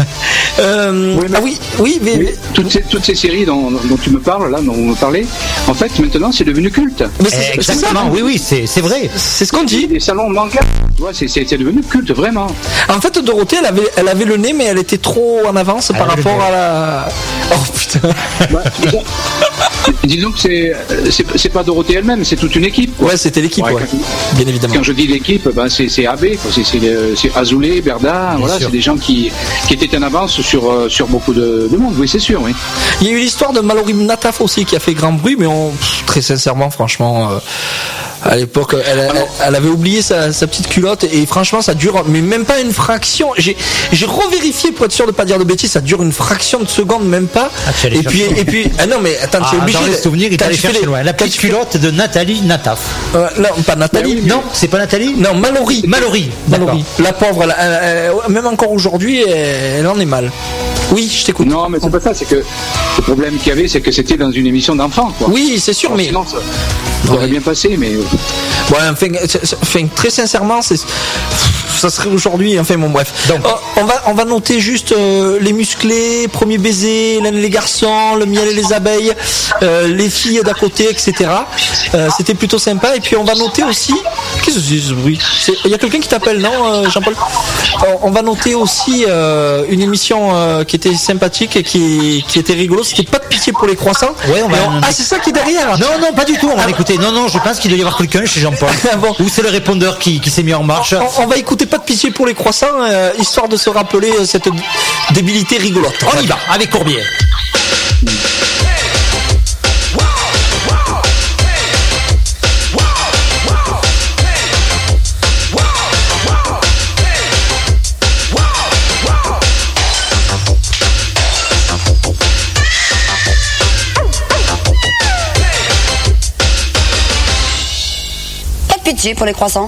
Speaker 3: Mais toutes ces séries dont tu me parles là, dont vous me parlez, en fait maintenant c'est devenu culte.
Speaker 2: Mais
Speaker 1: exactement, oui, c'est vrai.
Speaker 2: C'est ce qu'on dit.
Speaker 3: Les salons manga, tu vois, c'est devenu culte vraiment.
Speaker 2: En fait, Dorothée, elle avait le nez, mais elle était trop en avance par rapport à la. Oh putain.
Speaker 3: Disons que c'est pas Dorothée elle-même, c'est toute une équipe.
Speaker 2: Ouais, c'était l'équipe, ouais. Bien évidemment.
Speaker 3: Quand je dis l'équipe, c'est AB, c'est Azoulay, Berda, voilà, c'est des gens qui étaient en avance sur beaucoup de monde, oui, c'est sûr, oui.
Speaker 2: Il y a eu l'histoire de Malorim Nataf aussi qui a fait grand bruit, mais très sincèrement, franchement, À l'époque, elle avait oublié sa petite culotte et franchement, ça dure, mais même pas une fraction. J'ai revérifié pour être sûr de pas dire de bêtises, ça dure une fraction de seconde, même pas.
Speaker 1: Et
Speaker 2: puis, non mais attends, tu es obligé.
Speaker 1: Dans les souvenirs, il t'allait chercher loin. La petite culotte de Nathalie Nataf.
Speaker 2: Non, pas Nathalie.
Speaker 1: Non, c'est pas Nathalie.
Speaker 2: Non, Mallory. La pauvre, même encore aujourd'hui, elle en est mal. Oui, je t'écoute.
Speaker 3: Non, mais c'est pas ça, c'est que le problème qu'il y avait, c'est que c'était dans une émission d'enfants, quoi.
Speaker 2: Oui, c'est sûr, mais.
Speaker 3: Sinon, ça aurait bien passé, mais.
Speaker 2: Ouais, enfin, très sincèrement, ça serait aujourd'hui, enfin bon, bref. Donc, on va noter juste les musclés, premier baiser, les garçons, le miel et les abeilles, les filles d'à côté, etc. C'était plutôt sympa. Et puis on va noter aussi. Qu'est-ce que c'est ce bruit? Il y a quelqu'un qui t'appelle, non, Jean-Paul? On va noter aussi une émission qui était sympathique et qui était rigolo. C'était Pas de pitié pour les croissants.
Speaker 1: Ouais,
Speaker 2: c'est ça qui est derrière.
Speaker 1: Non, pas du tout. On va écouter. Non, je pense qu'il doit y avoir quelqu'un chez Jean-Paul. Bon. Ou c'est le répondeur qui s'est mis en marche.
Speaker 2: On va écouter Pas de pitié pour les croissants, histoire de se rappeler cette débilité rigolote.
Speaker 1: On y va, avec Courbier.
Speaker 9: Pas de pitié pour les croissants.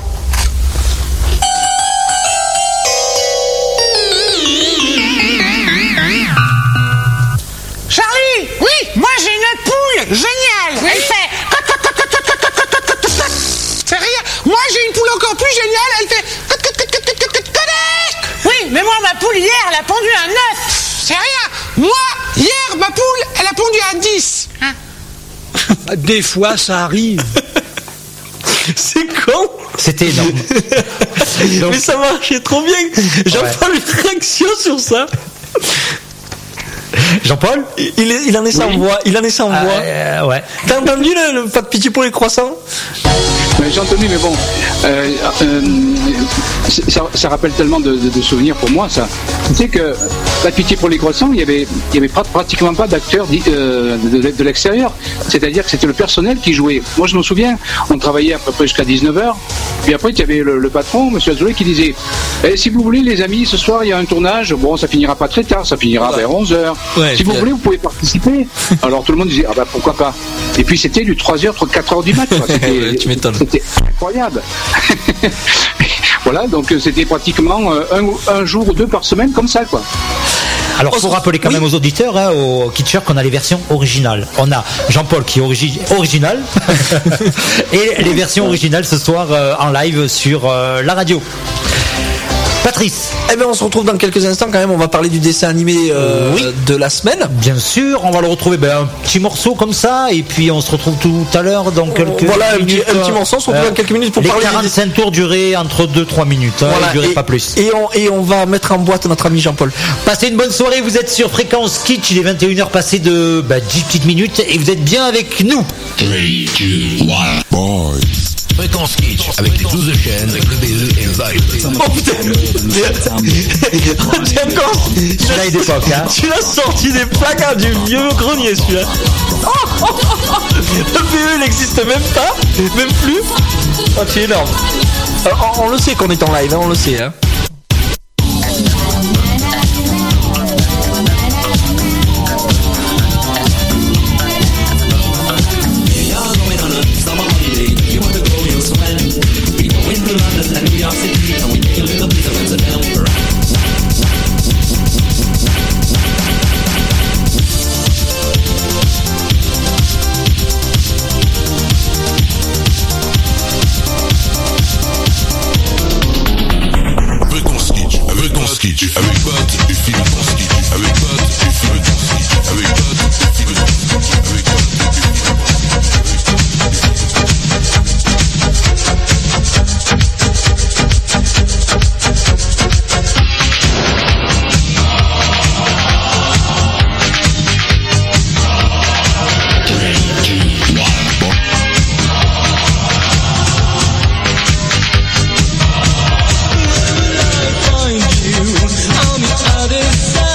Speaker 10: Charlie, oui, moi j'ai une poule géniale. Oui. Elle fait. C'est rien. Moi j'ai une poule encore plus géniale. Elle fait. Oui, mais moi ma poule hier, elle a pondu un 9. C'est rien. Moi hier, ma poule, elle a pondu un 10. Hein?
Speaker 11: Des fois, ça arrive.
Speaker 2: C'est con.
Speaker 1: C'était énorme.
Speaker 2: Donc... Mais ça marchait trop bien. Jean-Paul, une réaction sur ça.
Speaker 1: Jean-Paul,
Speaker 2: il en est sans voix. Il en est sans voix.
Speaker 1: Ouais.
Speaker 2: T'as entendu le Pas de pitié pour les croissants?
Speaker 3: J'ai entendu, mais bon, ça rappelle tellement de souvenirs pour moi, ça. Tu sais que Pas de pitié pour les croissants, il y avait pratiquement pas d'acteurs de l'extérieur. C'est-à-dire que c'était le personnel qui jouait. Moi, je me souviens, on travaillait à peu près jusqu'à 19h. Puis après, il y avait le patron, M. Azoulay, qui disait si vous voulez, les amis, ce soir, il y a un tournage. Bon, ça finira pas très tard, ça finira vers 11h. Ouais, si vous voulez, vous pouvez participer. Alors tout le monde disait pourquoi pas. Et puis c'était du 3h, 4h du mat.
Speaker 2: Tu m'étonnes.
Speaker 3: C'était incroyable. Voilà, donc c'était pratiquement un jour ou deux par semaine comme ça, quoi.
Speaker 1: Alors, il faut rappeler quand même aux auditeurs, aux kitschers, qu'on a les versions originales. On a Jean-Paul qui est original et les versions originales ce soir en live sur la radio. Patrice.
Speaker 2: Eh bien, on se retrouve dans quelques instants quand même. On va parler du dessin animé de la semaine.
Speaker 1: Bien sûr, on va le retrouver un petit morceau comme ça. Et puis, on se retrouve tout à l'heure dans quelques minutes.
Speaker 2: Un petit morceau, on se retrouve dans quelques minutes pour
Speaker 1: les
Speaker 2: parler.
Speaker 1: Les 45 tours duraient entre 2-3 minutes. Voilà, ils duraient pas plus.
Speaker 2: Et on va mettre en boîte notre ami Jean-Paul.
Speaker 1: Passez une bonne soirée. Vous êtes sur Fréquence Kitsch. Il est 21h passé de 10 petites minutes. Et vous êtes bien avec nous.
Speaker 6: 3, 2, 1, boys. Fréquence Kitsch avec les 12 chaînes, le BE et le Vibe.
Speaker 2: Oh putain.
Speaker 1: Celui-là est d'époque, hein.
Speaker 2: Tu l'as sorti des placards du vieux grenier, celui-là. Le BE il n'existe même pas, même plus. Oh, c'est énorme. Alors, on le sait qu'on est en live, hein, on le sait, hein.
Speaker 12: Avec Pat et Philippe Konski. Avec Pat et Philippe Konski. Avec Pat et Philippe Konski. Avec Pat et
Speaker 5: On the other side.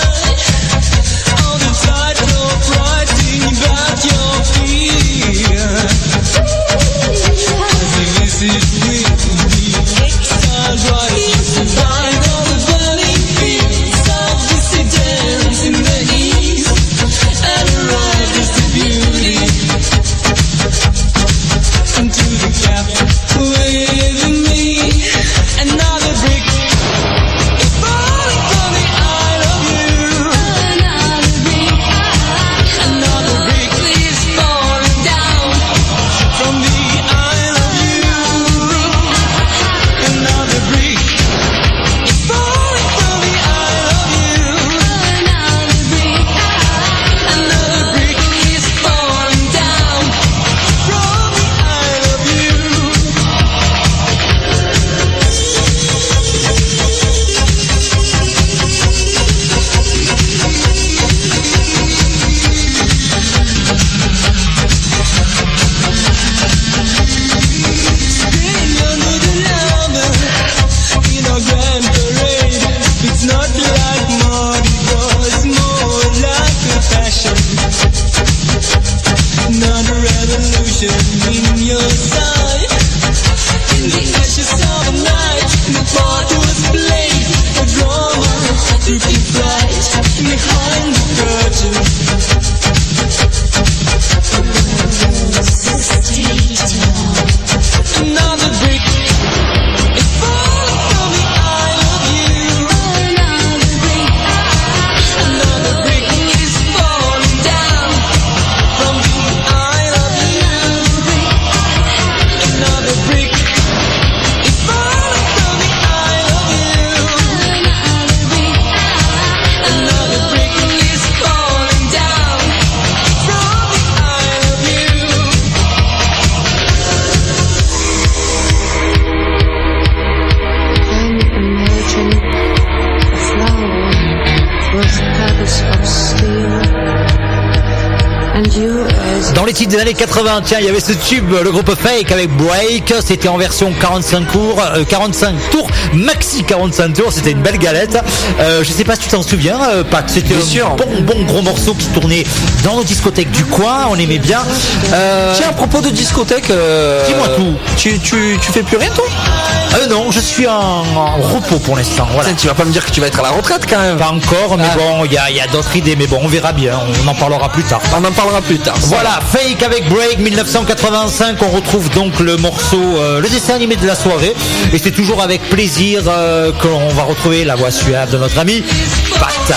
Speaker 1: Dans les titres des années 80, tiens, il y avait ce tube, le groupe Fake avec Break. C'était en version 45 tours, maxi 45 tours. C'était une belle galette. Je sais pas si tu t'en souviens, Pat. C'était un bon gros morceau qui tournait dans nos discothèques du coin. On aimait bien.
Speaker 2: Tiens, à propos de discothèque,
Speaker 1: dis-moi tout.
Speaker 2: Tu fais plus rien, toi?
Speaker 1: Non, je suis en repos pour l'instant. Voilà.
Speaker 2: Tu vas pas me dire que tu vas être à la retraite quand même?
Speaker 1: Pas encore, mais bon, il y a d'autres idées, mais bon, on verra bien. On en parlera plus tard. Voilà, Fake avec Break 1985. On retrouve donc le morceau, le dessin animé de la soirée, et c'est toujours avec plaisir qu'on va retrouver la voix suave de notre ami Pat.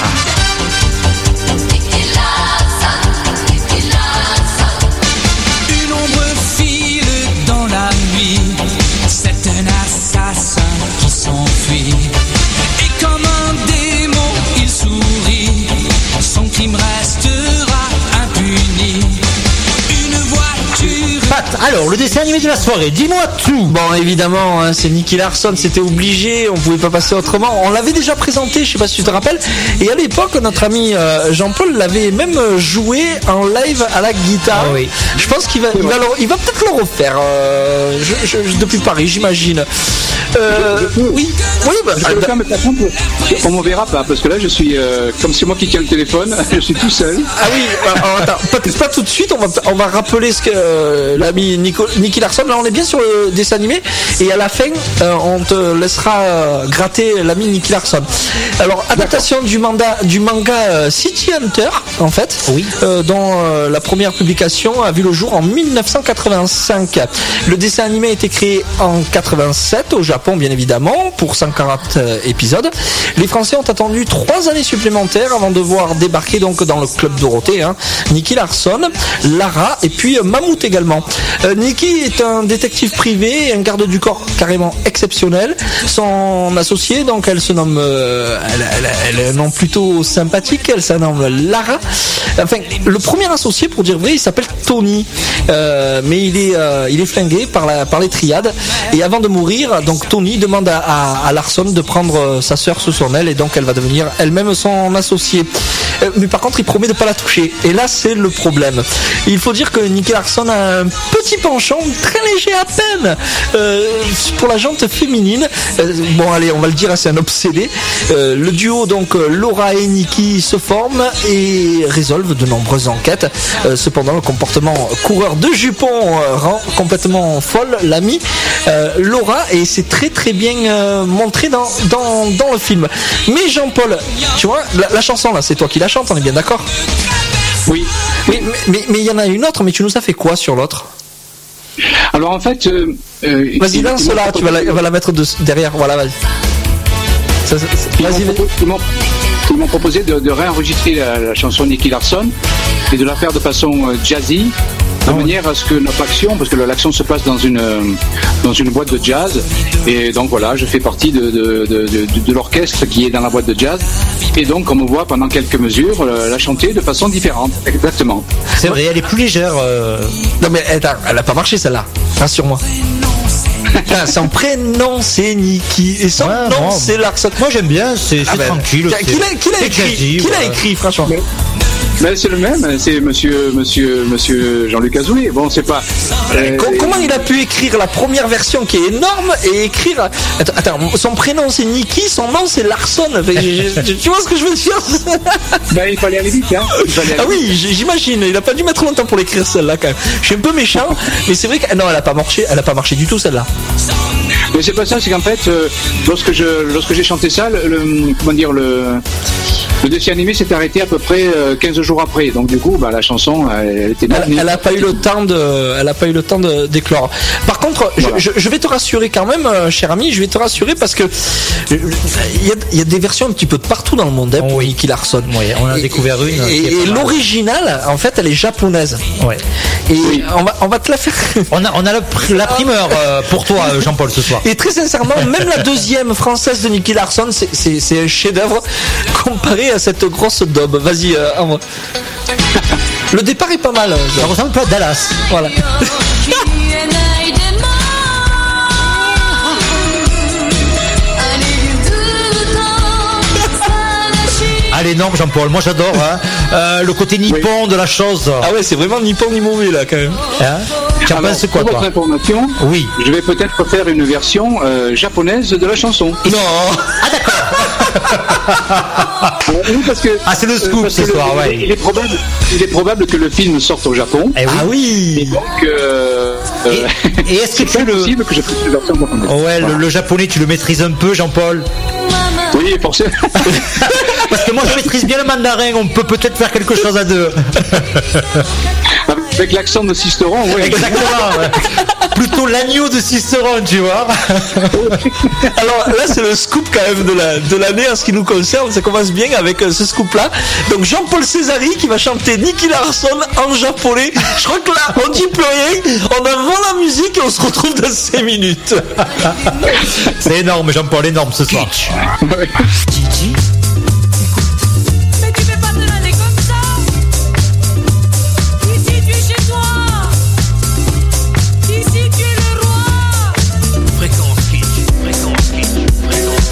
Speaker 5: Une ombre file dans la nuit, c'est un assassin qui s'enfuit. Et comme un démon, il sourit, son crime restera impuni. Une voiture.
Speaker 1: Pat, alors, le dessin animé de la soirée, dis-moi tout.
Speaker 2: Bon, évidemment, hein, c'est Nicky Larson, c'était obligé, on pouvait pas passer autrement. On l'avait déjà présenté, je sais pas si tu te rappelles. Et à l'époque, notre ami Jean-Paul l'avait même joué en live à la guitare.
Speaker 1: Ah oui.
Speaker 2: Je pense qu'il va peut-être le refaire depuis Paris, j'imagine. Oui, bah,
Speaker 3: je peux le faire, mais par contre, on m'en verra pas, parce que là, je suis, comme c'est moi qui tiens le téléphone, je suis tout seul.
Speaker 2: Ah oui, attends, pas tout de suite, on va rappeler ce que l'ami Nicky Larson, là on est bien sur le dessin animé, et à la fin, on te laissera gratter l'ami Nicky Larson. Alors, adaptation du manga City Hunter, en fait,
Speaker 1: oui.
Speaker 2: Dont la première publication a vu le jour en 1985. Le dessin animé a été créé en 87 au Japon, bien évidemment, pour 140 épisodes. Les Français ont attendu 3 années supplémentaires avant de voir débarquer donc dans le club Dorothée, hein, Nicky Larson, Lara et puis Mammouth également. Nicky est un détective privé et un garde du corps carrément exceptionnel. Son associée, donc elle se nomme, elle a un nom plutôt sympathique, elle se nomme Lara. Enfin, le premier associé, pour dire vrai, il s'appelle Tony, mais il est flingué par les triades. Et avant de mourir, donc Tony demande à Larson de prendre sa sœur sous son aile, et donc elle va devenir elle-même son associée. Mais par contre, il promet de pas la toucher. Et là, c'est le problème. Il faut dire que Nicky Larson a un petit penchant très léger à peine pour la jante féminine. Bon, allez, on va le dire, c'est un obsédé. Le duo, donc, Laura et Nicky se forment et résolvent de nombreuses enquêtes. Cependant, le comportement coureur de jupons rend complètement folle l'amie Laura, et c'est très très bien montré dans le film. Mais Jean-Paul, tu vois, la chanson là, c'est toi qui la chantes, on est bien d'accord?
Speaker 3: Oui.
Speaker 2: Mais il y en a une autre, mais tu nous as fait quoi sur l'autre?
Speaker 3: Alors en fait...
Speaker 2: vas-y, lance-la, tu vas la mettre derrière, voilà, vas-y.
Speaker 3: Ils m'ont proposé de réenregistrer la chanson Nicky Larson et de la faire de façon jazzy, de manière à ce que notre action, parce que l'action se passe dans une boîte de jazz, et donc voilà, je fais partie de l'orchestre qui est dans la boîte de jazz, et donc on me voit pendant quelques mesures la chanter de façon différente, exactement.
Speaker 1: C'est vrai, elle est plus légère.
Speaker 2: Non mais attends, elle a pas marché celle-là, rassure-moi. Son prénom c'est Nicky et son nom c'est Larson.
Speaker 1: Moi j'aime bien, c'est tranquille.
Speaker 2: Qui l'a écrit franchement?
Speaker 3: Ben, c'est le même, c'est monsieur Jean-Luc Azoulay. Bon, c'est pas.
Speaker 2: Comment il a pu écrire la première version qui est énorme et écrire. Attends, son prénom c'est Nicky, son nom c'est Larson. Tu vois ce que je veux dire?
Speaker 3: Ben, il fallait aller vite, hein.
Speaker 2: Ah oui, j'imagine. Il a pas dû mettre longtemps pour l'écrire celle-là quand même. Je suis un peu méchant, mais c'est vrai que non, elle a pas marché du tout celle-là.
Speaker 3: Mais c'est pas ça, c'est qu'en fait, lorsque j'ai chanté ça, le dessin animé s'est arrêté à peu près 15 jours après. Donc du coup, la chanson, elle était mal.
Speaker 2: Elle a pas eu le temps de d'éclore. Par contre, voilà. je vais te rassurer quand même, cher ami. Je vais te rassurer parce que il y a des versions un petit peu de partout dans le monde pour Nicky Larson.
Speaker 1: Oui, on a découvert une.
Speaker 2: Et l'original, en fait, elle est japonaise. Ouais. Et on va te la faire.
Speaker 1: On a la primeur pour toi, Jean-Paul, ce soir.
Speaker 2: Et très sincèrement, même la deuxième française de Nicky Larson, c'est un chef-d'œuvre comparé à cette grosse daube. Vas-y, à moi. Le départ est pas mal.
Speaker 1: Ça ressemble pas à Dallas.
Speaker 2: Voilà.
Speaker 1: Elle est énorme, Jean-Paul. Moi, j'adore. Hein. Le côté nippon de la chose.
Speaker 2: Ah ouais, c'est vraiment ni bon ni mauvais là quand même.
Speaker 1: Hein, tu en penses quoi,
Speaker 3: pour
Speaker 1: toi?
Speaker 3: votre information,
Speaker 1: oui.
Speaker 3: Je vais peut-être faire une version japonaise de la chanson.
Speaker 1: Non. Ah d'accord.
Speaker 3: Oui, parce que
Speaker 1: c'est le scoop ce soir. Ouais.
Speaker 3: Il est probable que le film sorte au Japon.
Speaker 1: Eh oui.
Speaker 2: Ah oui.
Speaker 3: Et donc.
Speaker 1: Et est-ce que
Speaker 3: c'est possible que je fasse une version japonaise.
Speaker 1: Ouais, le japonais, tu le maîtrises un peu, Jean-Paul?
Speaker 3: Oui, forcément.
Speaker 1: Parce que moi, je maîtrise bien le mandarin. On peut peut-être faire quelque chose à deux.
Speaker 3: Avec l'accent de Sisteron, oui.
Speaker 1: Exactement. Ouais. Plutôt l'agneau de Sisteron, tu vois.
Speaker 2: Alors là, c'est le scoop quand même de l'année en ce qui nous concerne. Ça commence bien avec ce scoop-là. Donc Jean-Paul Césari qui va chanter Nicky Larson en japonais. Je crois que là, on dit plus rien. On invente la musique et on se retrouve dans 5 minutes.
Speaker 1: C'est énorme, Jean-Paul, énorme ce soir.
Speaker 5: Gigi. Mais tu fais pas te l'année comme ça. Ici tu es chez toi. Ici tu es le roi.
Speaker 6: Fréquence Kitsch, Fréquence Kitsch, Fréquence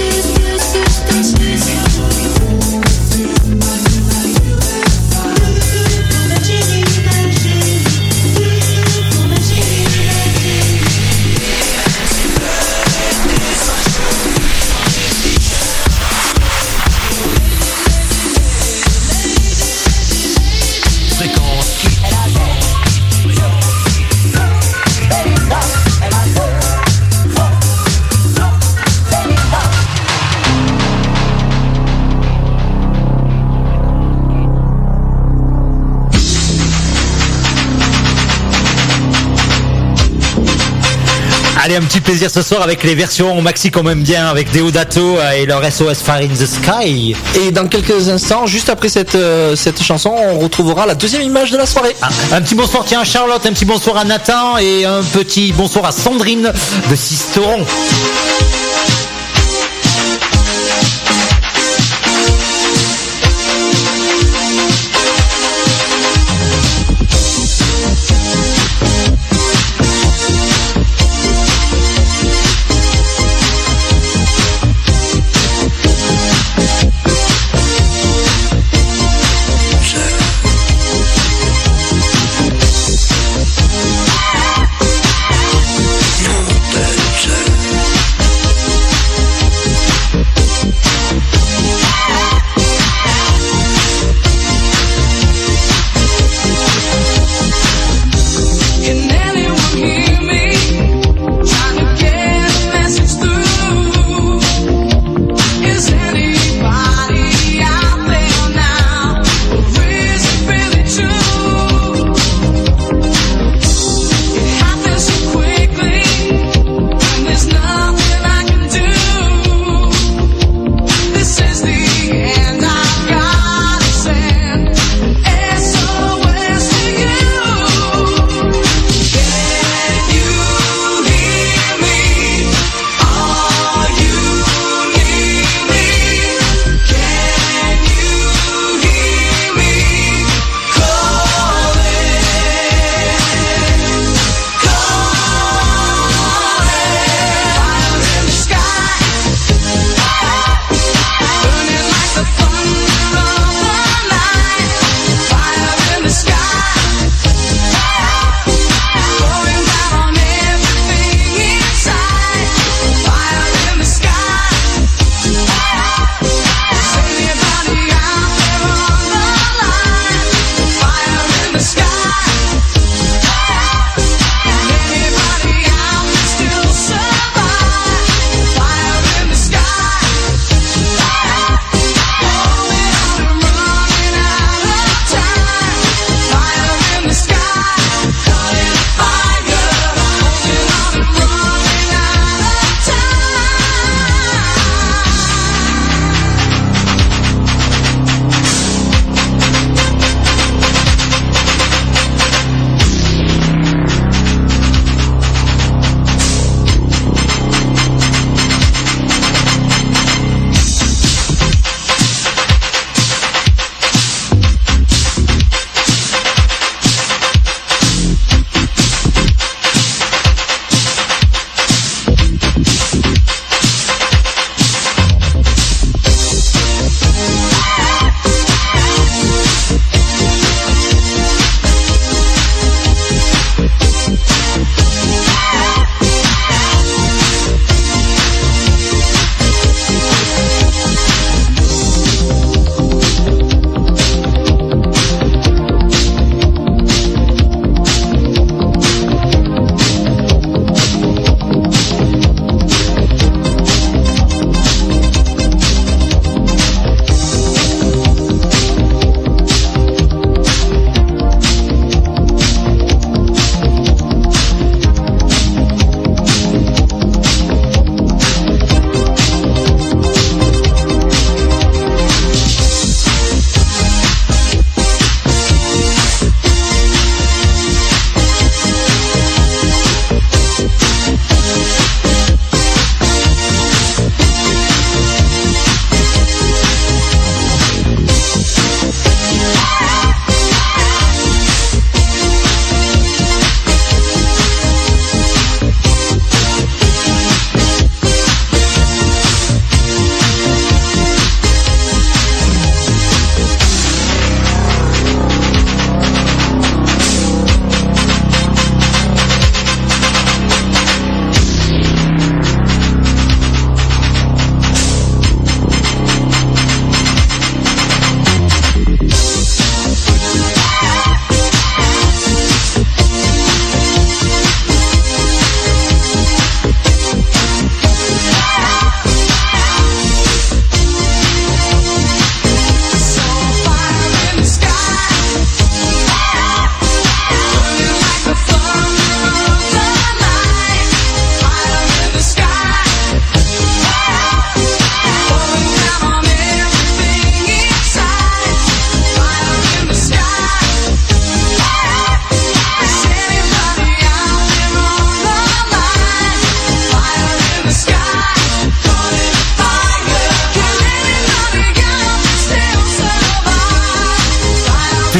Speaker 1: Allez, un petit plaisir ce soir avec les versions maxi qu'on aime bien, avec Deodato et leur SOS Fire in the Sky.
Speaker 2: Et dans quelques instants, juste après cette chanson, on retrouvera la deuxième image de la soirée.
Speaker 1: Un petit bonsoir, tiens, à Charlotte, un petit bonsoir à Nathan et un petit bonsoir à Sandrine de Sisteron.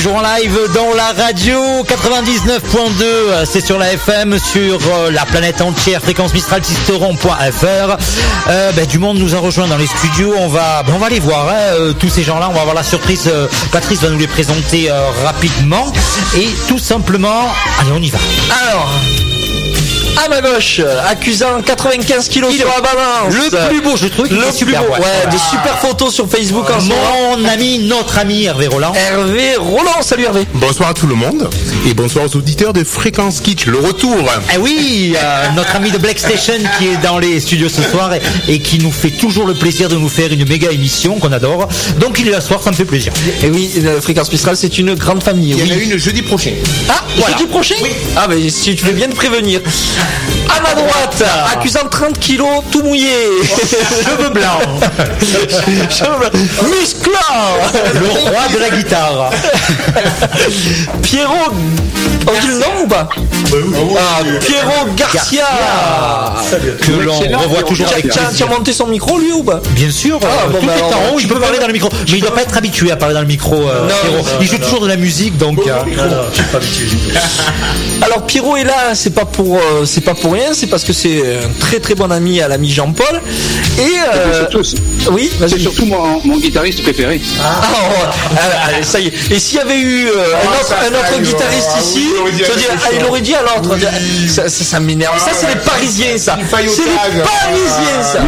Speaker 1: Toujours en live dans la radio 99.2, c'est sur la FM, sur la planète entière, fréquence-mistral-sisteron.fr. Du monde nous a rejoint dans les studios, on va aller voir tous ces gens-là, on va avoir la surprise, Patrice va nous les présenter rapidement et tout simplement, allez on y va.
Speaker 2: Alors, à ma gauche, accusant 95 kilos sur la balance.
Speaker 1: Le plus beau, je trouve.
Speaker 2: Le plus beau. Ouais, de super photos sur Facebook en ce moment.
Speaker 1: Notre ami Hervé Roland.
Speaker 2: Hervé Roland, salut Hervé.
Speaker 13: Bonsoir à tout le monde et bonsoir aux auditeurs de Fréquence Kitsch, le retour.
Speaker 1: Eh oui, notre ami de Black Station qui est dans les studios ce soir et qui nous fait toujours le plaisir de nous faire une méga émission qu'on adore. Donc il est là ce soir, ça me fait plaisir.
Speaker 2: Et oui, Fréquence Mistral, c'est une grande famille.
Speaker 13: Il y en a une jeudi prochain.
Speaker 2: Ah, voilà. Jeudi prochain? Oui. Ah, mais si tu veux bien te prévenir. À ma droite, accusant 30 kilos, tout mouillé.
Speaker 1: Cheveux blancs.
Speaker 2: Musclor.
Speaker 1: Le roi de la guitare.
Speaker 2: Pierrot. On dit le nom ou pas? Pierrot Garcia.
Speaker 1: Que l'on revoit toujours avec plaisir.
Speaker 2: Tu as monté son micro lui ou pas?
Speaker 1: Bien sûr, tout est en haut, il peut parler dans le micro. Mais il doit pas être habitué à parler dans le micro, Pierrot. Il joue toujours de la musique, donc...
Speaker 13: je suis pas habitué.
Speaker 2: Alors Pierrot est là, c'est pas pour rien, c'est parce que c'est un très très bon ami à l'ami Jean-Paul. Et oui,
Speaker 3: c'est surtout mon guitariste préféré.
Speaker 2: Allez, ça y est. Et s'il y avait eu un autre guitariste ici, il aurait dit à l'autre. Ça m'énerve. Ça c'est les Parisiens, ça. C'est les Parisiens, ça.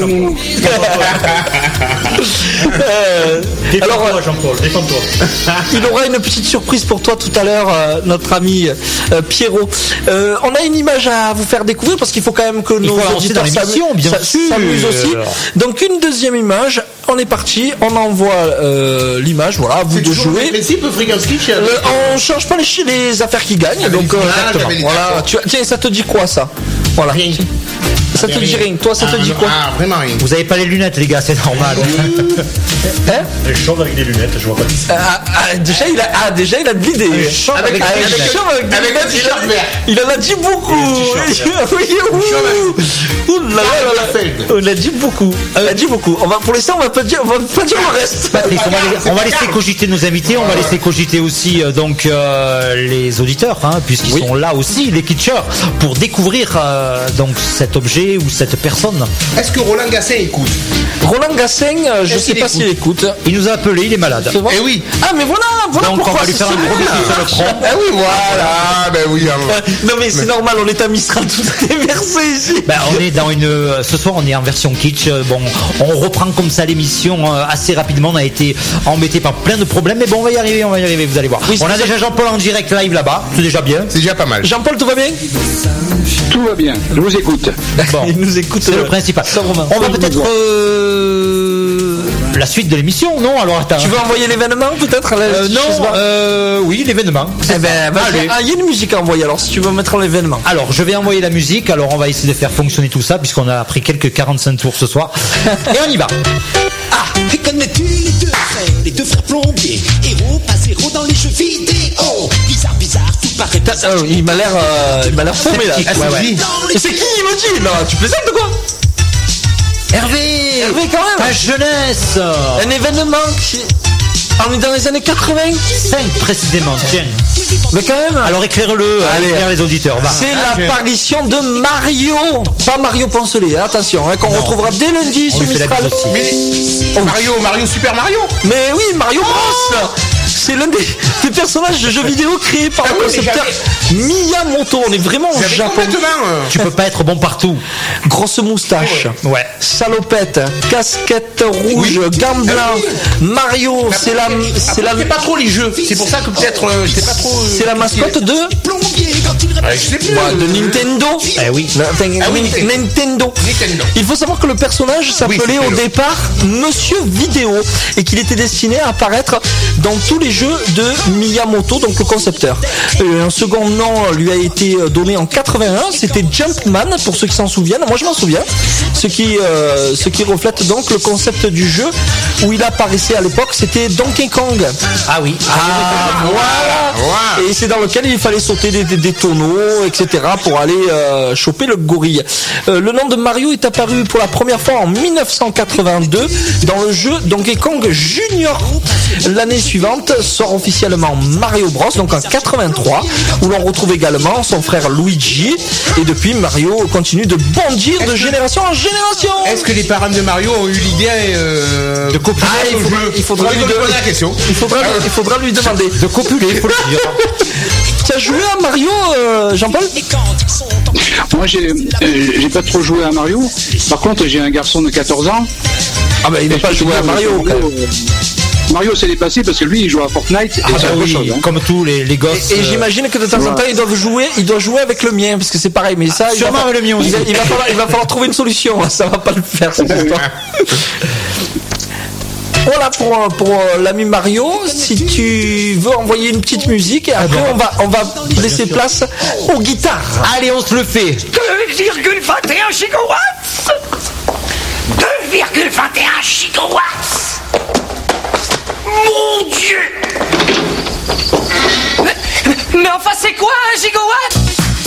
Speaker 1: Alors, Jean-Paul, défends-toi.
Speaker 2: Il aura une petite surprise pour toi tout à l'heure, notre ami Pierrot. On a une image à vous faire découvrir parce qu'il faut quand même que nos auditeurs s'amusent aussi. Donc une deuxième image. On est parti, on envoie l'image, voilà, à vous de jouer. On change pas les affaires qui gagnent, donc voilà. Tiens, ça te dit quoi ça? Voilà. Rien. Ça te dit rien. Toi, ça te dit quoi?
Speaker 13: Vraiment rien.
Speaker 1: Vous avez pas les lunettes, les gars, c'est normal.
Speaker 14: Les chauves avec des lunettes, je vois pas.
Speaker 2: Déjà, il a de l'idée.
Speaker 13: Avec un t-shirt vert.
Speaker 2: Il en a dit beaucoup. On a dit beaucoup. Pour l'instant, on va pas dire le reste.
Speaker 1: Patrice, on va laisser cogiter nos invités, on va laisser cogiter aussi donc les auditeurs, puisqu'ils sont là aussi, les kitschers, pour découvrir donc cet objet ou cette personne.
Speaker 13: Est-ce que Roland Gassin écoute?
Speaker 2: Roland Gassin, je sais pas s'il écoute.
Speaker 1: Il nous a appelé, il est malade.
Speaker 13: Eh oui.
Speaker 2: Ah mais voilà
Speaker 1: donc
Speaker 2: pourquoi
Speaker 1: on va lui faire un gros bisou sur le front.
Speaker 2: Ah oui, voilà.
Speaker 13: Ah ben oui.
Speaker 2: Non mais c'est normal, on est à Mistral, tout est versé ici.
Speaker 1: On est dans ce soir on est en version kitsch. Bon, on reprend comme ça l'émission assez rapidement. On a été embêté par plein de problèmes, mais bon, on va y arriver, vous allez voir. Oui, on a déjà Jean-Paul en direct live là-bas, c'est déjà bien.
Speaker 13: C'est déjà pas mal.
Speaker 2: Jean-Paul, tout va bien?
Speaker 3: Tout va bien, je vous écoute.
Speaker 1: Bon, il nous écoute, c'est le principal. On va peut-être la suite de l'émission, non? Alors attends.
Speaker 2: Tu veux envoyer l'événement peut-être?
Speaker 1: Non, oui, l'événement.
Speaker 2: Il y a une musique à envoyer alors si tu veux mettre l'événement.
Speaker 1: Alors je vais envoyer la musique, alors on va essayer de faire fonctionner tout ça puisqu'on a pris quelques 45 tours ce soir. Et on y va.
Speaker 15: Et connais-tu les deux frères plombiers, héros pas zéro dans les jeux vidéo? Bizarre, tout paraît bizarre.
Speaker 2: Il m'a l'air paumé là. Et c'est qui il me dit là? Tu plaisantes de quoi?
Speaker 1: Hervé quand même. Ta jeunesse.
Speaker 2: Un événement qui... On est dans les années 85
Speaker 1: précisément, tiens.
Speaker 2: Mais quand même.
Speaker 1: Alors éclaire-le, éclaire les auditeurs.
Speaker 2: C'est l'apparition de Mario. Pas Mario Poncelet, attention, qu'on retrouvera dès lundi sur Mistral.
Speaker 13: Mario, Super Mario.
Speaker 2: Mais oui, Mario Bros. C'est l'un des personnages de jeux vidéo créés par le concepteur Miyamoto. On est vraiment au Japon.
Speaker 1: Tu peux pas être bon partout.
Speaker 2: Grosse moustache.
Speaker 1: Ouais.
Speaker 2: Salopette. Casquette rouge. Gants blancs. Mario, c'est la.
Speaker 13: C'est pas trop les jeux. C'est pour ça que peut-être j'étais pas trop.
Speaker 2: C'est la mascotte de.
Speaker 13: Je sais plus.
Speaker 2: De Nintendo.
Speaker 1: Eh oui.
Speaker 2: Nintendo. Il faut savoir que le personnage s'appelait au départ Monsieur Vidéo et qu'il était destiné à apparaître dans tous les jeux de Miyamoto, donc le concepteur. Un second nom lui a été donné en 81, c'était Jumpman pour ceux qui s'en souviennent. Moi je m'en souviens. Ce qui reflète donc le concept du jeu où il apparaissait à l'époque, c'était Donkey Kong.
Speaker 1: Ah oui.
Speaker 2: Voilà. Et c'est dans lequel il fallait sauter des tonneaux, etc. pour aller choper le gorille. Le nom de Mario est apparu pour la première fois en 1982 dans le jeu Donkey Kong Junior. L'année suivante sort officiellement Mario Bros, donc en 83, où l'on retrouve également son frère Luigi. Et depuis, Mario continue de bondir de génération en génération.
Speaker 13: Est-ce que les parents de Mario ont eu l'idée de copier le jeu?
Speaker 2: Il faudra lui demander la question. Il faudra lui demander.
Speaker 1: De copuler, il faut le dire.
Speaker 2: Tu as joué à Mario, Jean-Paul?
Speaker 3: Moi, j'ai pas trop joué à Mario. Par contre, j'ai un garçon de 14 ans.
Speaker 2: Ah bah il n'a pas joué à Mario.
Speaker 3: Mario s'est dépassé parce que lui il joue à Fortnite et c'est autre chose.
Speaker 1: Comme tous les gosses.
Speaker 2: Et j'imagine que de temps en temps il doit jouer avec le mien parce que c'est pareil. Mais ça,
Speaker 1: sûrement avec le mien aussi.
Speaker 2: Il va falloir trouver une solution. Ça va pas le faire cette histoire. Voilà pour l'ami Mario. Si tu veux envoyer une petite musique, et après on va laisser place aux guitares.
Speaker 1: Allez, on se le fait.
Speaker 15: 2,21 gigawatts. 2,21 gigawatts. Mon Dieu. Mais enfin c'est quoi un gigawatt?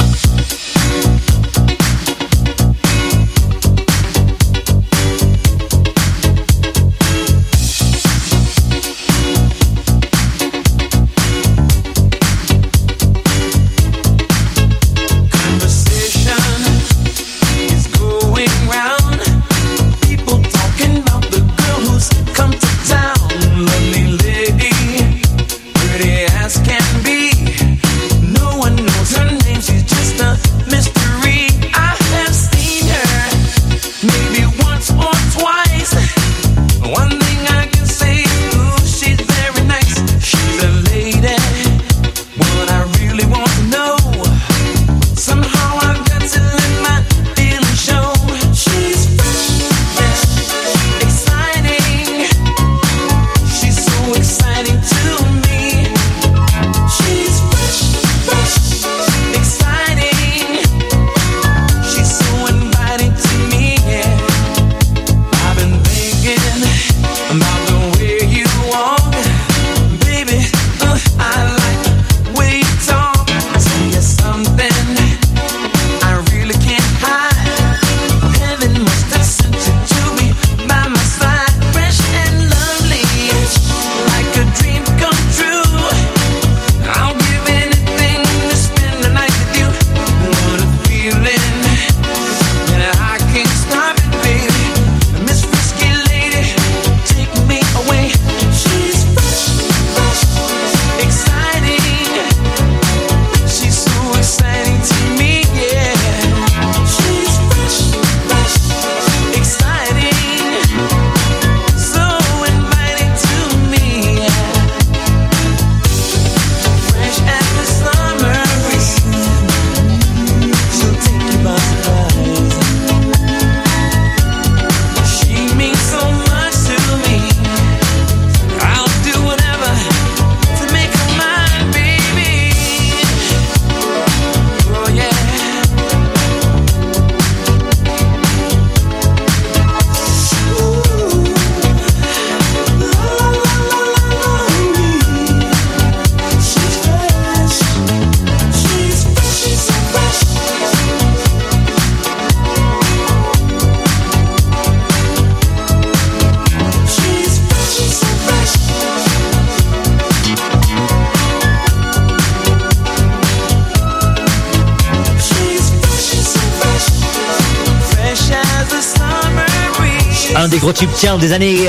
Speaker 1: Un des gros tubes des années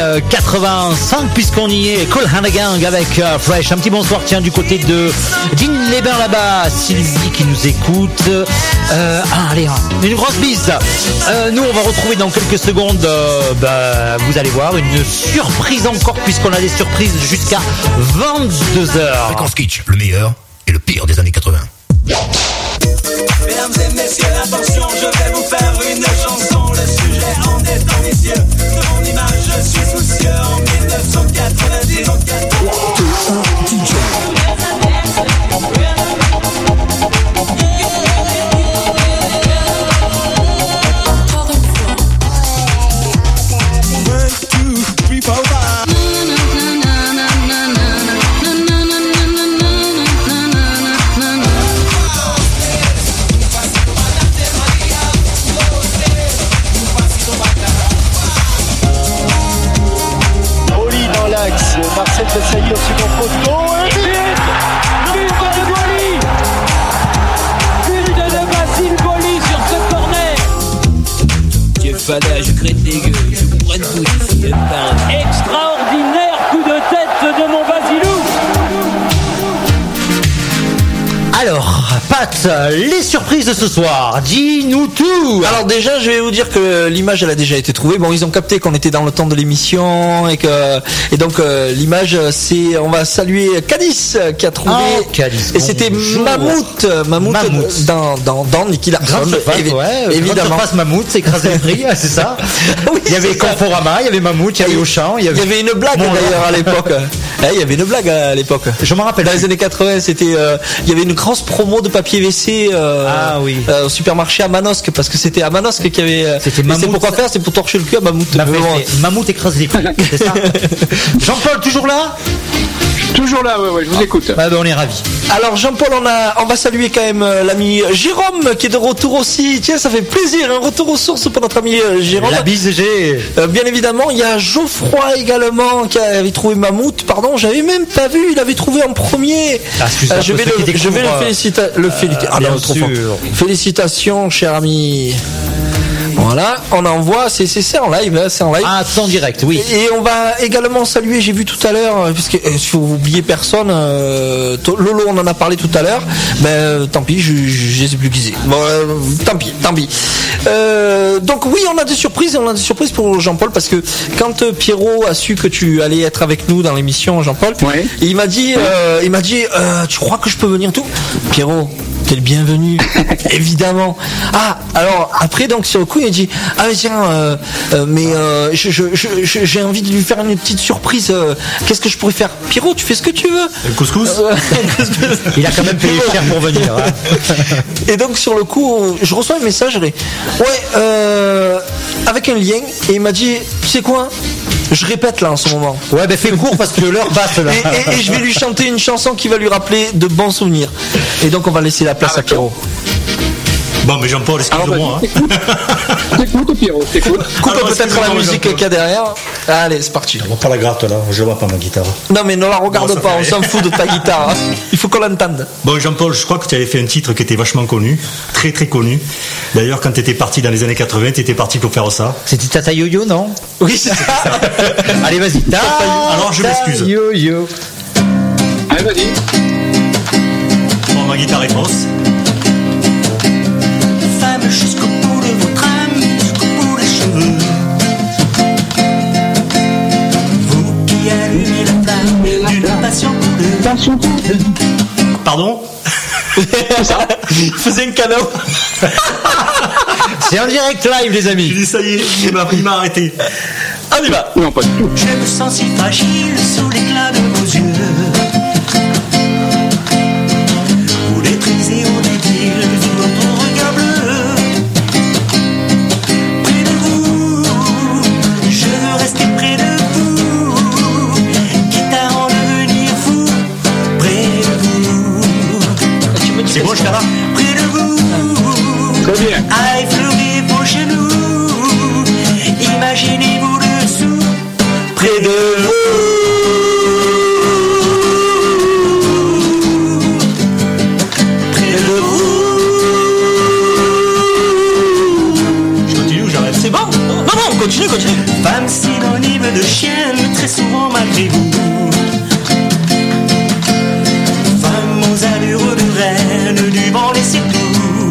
Speaker 1: 85 puisqu'on y est. Cole Hannigan avec Fresh. Un petit bonsoir du côté de Digne-les-Bains là-bas. Sylvie qui nous écoute. Allez, une grosse bise. Nous on va retrouver dans quelques secondes, vous allez voir, une surprise encore puisqu'on a des surprises jusqu'à 22h.
Speaker 6: Fréquence Kitsch, le meilleur et le pire des années 80.
Speaker 5: Mesdames et messieurs, attention, je vais vous faire une chanson. Le sujet en est ambitieux. De mon image, je suis soucieux. En 1990,
Speaker 16: ça y est, aussi mon poteau. Et but de Boily. But de Basile Boily sur ce corner.
Speaker 17: Dieu fada, je crête des gueules, je prends tout ici.
Speaker 16: Extraordinaire coup de tête de mon Basilou.
Speaker 1: Alors, Pat, les surprises de ce soir, dis-nous tout.
Speaker 2: Alors déjà, je vais vous dire que l'image, elle a déjà été trouvée. Bon, ils ont capté qu'on était dans le temps de l'émission et donc l'image, c'est, on va saluer Cadiz qui a trouvé.
Speaker 1: Cadiz,
Speaker 2: et c'était Mammouth dans Nicky Larson.
Speaker 1: Évidemment. Grande surface Mammouth, écrasé le prix, c'est ça. Oui, il y avait Conforama, il y avait Mammouth, il y avait Auchan, il y avait
Speaker 2: une blague d'ailleurs à l'époque. Il y avait une blague à l'époque.
Speaker 1: Je m'en rappelle.
Speaker 2: Dans les années 80, c'était, il y avait une grosse promo de papier WC au supermarché à Manosque, parce que c'était à Manosque qu'il y avait.
Speaker 1: C'était Mammouth.
Speaker 2: C'est pourquoi faire, c'est pour torcher le cul à Mammouth.
Speaker 1: Mammouth écrase les couilles, c'est ça. Jean-Paul, toujours là?
Speaker 3: Toujours là, ouais, je vous écoute.
Speaker 1: On est ravis.
Speaker 2: Alors Jean-Paul, on va saluer quand même l'ami Jérôme qui est de retour aussi. Tiens, ça fait plaisir, un retour aux sources pour notre ami Jérôme.
Speaker 1: La bise G.
Speaker 2: Bien évidemment, il y a Geoffroy également qui avait trouvé Mammouth. Pardon, j'avais même pas vu, il avait trouvé en premier. Je vais le féliciter. Félicitations, cher ami. Voilà, on envoie, c'est en live, là, c'est en live.
Speaker 1: Ah, c'est en direct, oui.
Speaker 2: Et on va également saluer, j'ai vu tout à l'heure, puisque si vous oubliez personne, Lolo, on en a parlé tout à l'heure, tant pis, je sais plus qui c'est. Bon, tant pis. Donc oui, on a des surprises pour Jean-Paul, parce que quand Pierrot a su que tu allais être avec nous dans l'émission, Jean-Paul, il m'a dit, tu crois que je peux venir tout? Pierrot, t'es le bienvenu, évidemment. Ah, alors après, donc sur le coup, il dit, mais tiens, j'ai envie de lui faire une petite surprise. Qu'est-ce que je pourrais faire? Pierrot, tu fais ce que tu veux.
Speaker 14: Le couscous.
Speaker 1: Il a quand même payé cher pour venir. Hein.
Speaker 2: Et donc sur le coup, je reçois un message, avec un lien, et il m'a dit, tu sais quoi? Je répète là en ce moment.
Speaker 1: Ouais, fais court parce que l'heure passe là.
Speaker 2: Et je vais lui chanter une chanson qui va lui rappeler de bons souvenirs. Et donc on va laisser la place à Pierrot.
Speaker 14: Bon, mais Jean-Paul, excuse-moi.
Speaker 3: T'écoutes, Pierrot, t'écoutes.
Speaker 2: Coupe peut-être la musique qu'il y a derrière. Allez, c'est parti.
Speaker 14: On va pas la gratte là, je vois pas ma guitare.
Speaker 2: Non, mais ne la regarde pas, on s'en fout de ta guitare. Il faut qu'on l'entende.
Speaker 14: Bon, Jean-Paul, je crois que tu avais fait un titre qui était vachement connu, très très connu. D'ailleurs, quand tu étais parti dans les années 80, tu étais parti pour faire ça.
Speaker 1: C'était Tata Yo-Yo, non?
Speaker 2: Oui, c'est ça.
Speaker 1: Allez, vas-y.
Speaker 14: Alors, je m'excuse.
Speaker 1: Yo-Yo.
Speaker 3: Allez, vas-y.
Speaker 14: Bon, ma guitare est grosse.
Speaker 17: Jusqu'au bout de votre âme, jusqu'au bout des cheveux. Vous qui allumez la flamme d'une passion pour deux.
Speaker 14: Pardon?
Speaker 2: C'est ça. Il faisait un cadeau.
Speaker 1: C'est en direct live, les amis.
Speaker 14: Je dis ça y est, il m'a arrêté.
Speaker 2: On y va.
Speaker 3: Non, pas du tout.
Speaker 17: Je me sens si fragile sous l'éclat de vos yeux. Vous l'électrisez au débit de votre regard bleu. Rester près de vous, quitte à en devenir fou. Près de vous.
Speaker 14: C'est bon, je t'arrête.
Speaker 17: Près de vous.
Speaker 3: Très bien.
Speaker 17: À effleurer vos genoux. Imaginez-vous dessous. Près de vous. Près de vous.
Speaker 14: Je continue ou j'arrête?
Speaker 2: C'est bon? Non, continue.
Speaker 17: Femme synonyme de chienne, très souvent malgré vous. Femme aux allures de reine, du vent laissé tout.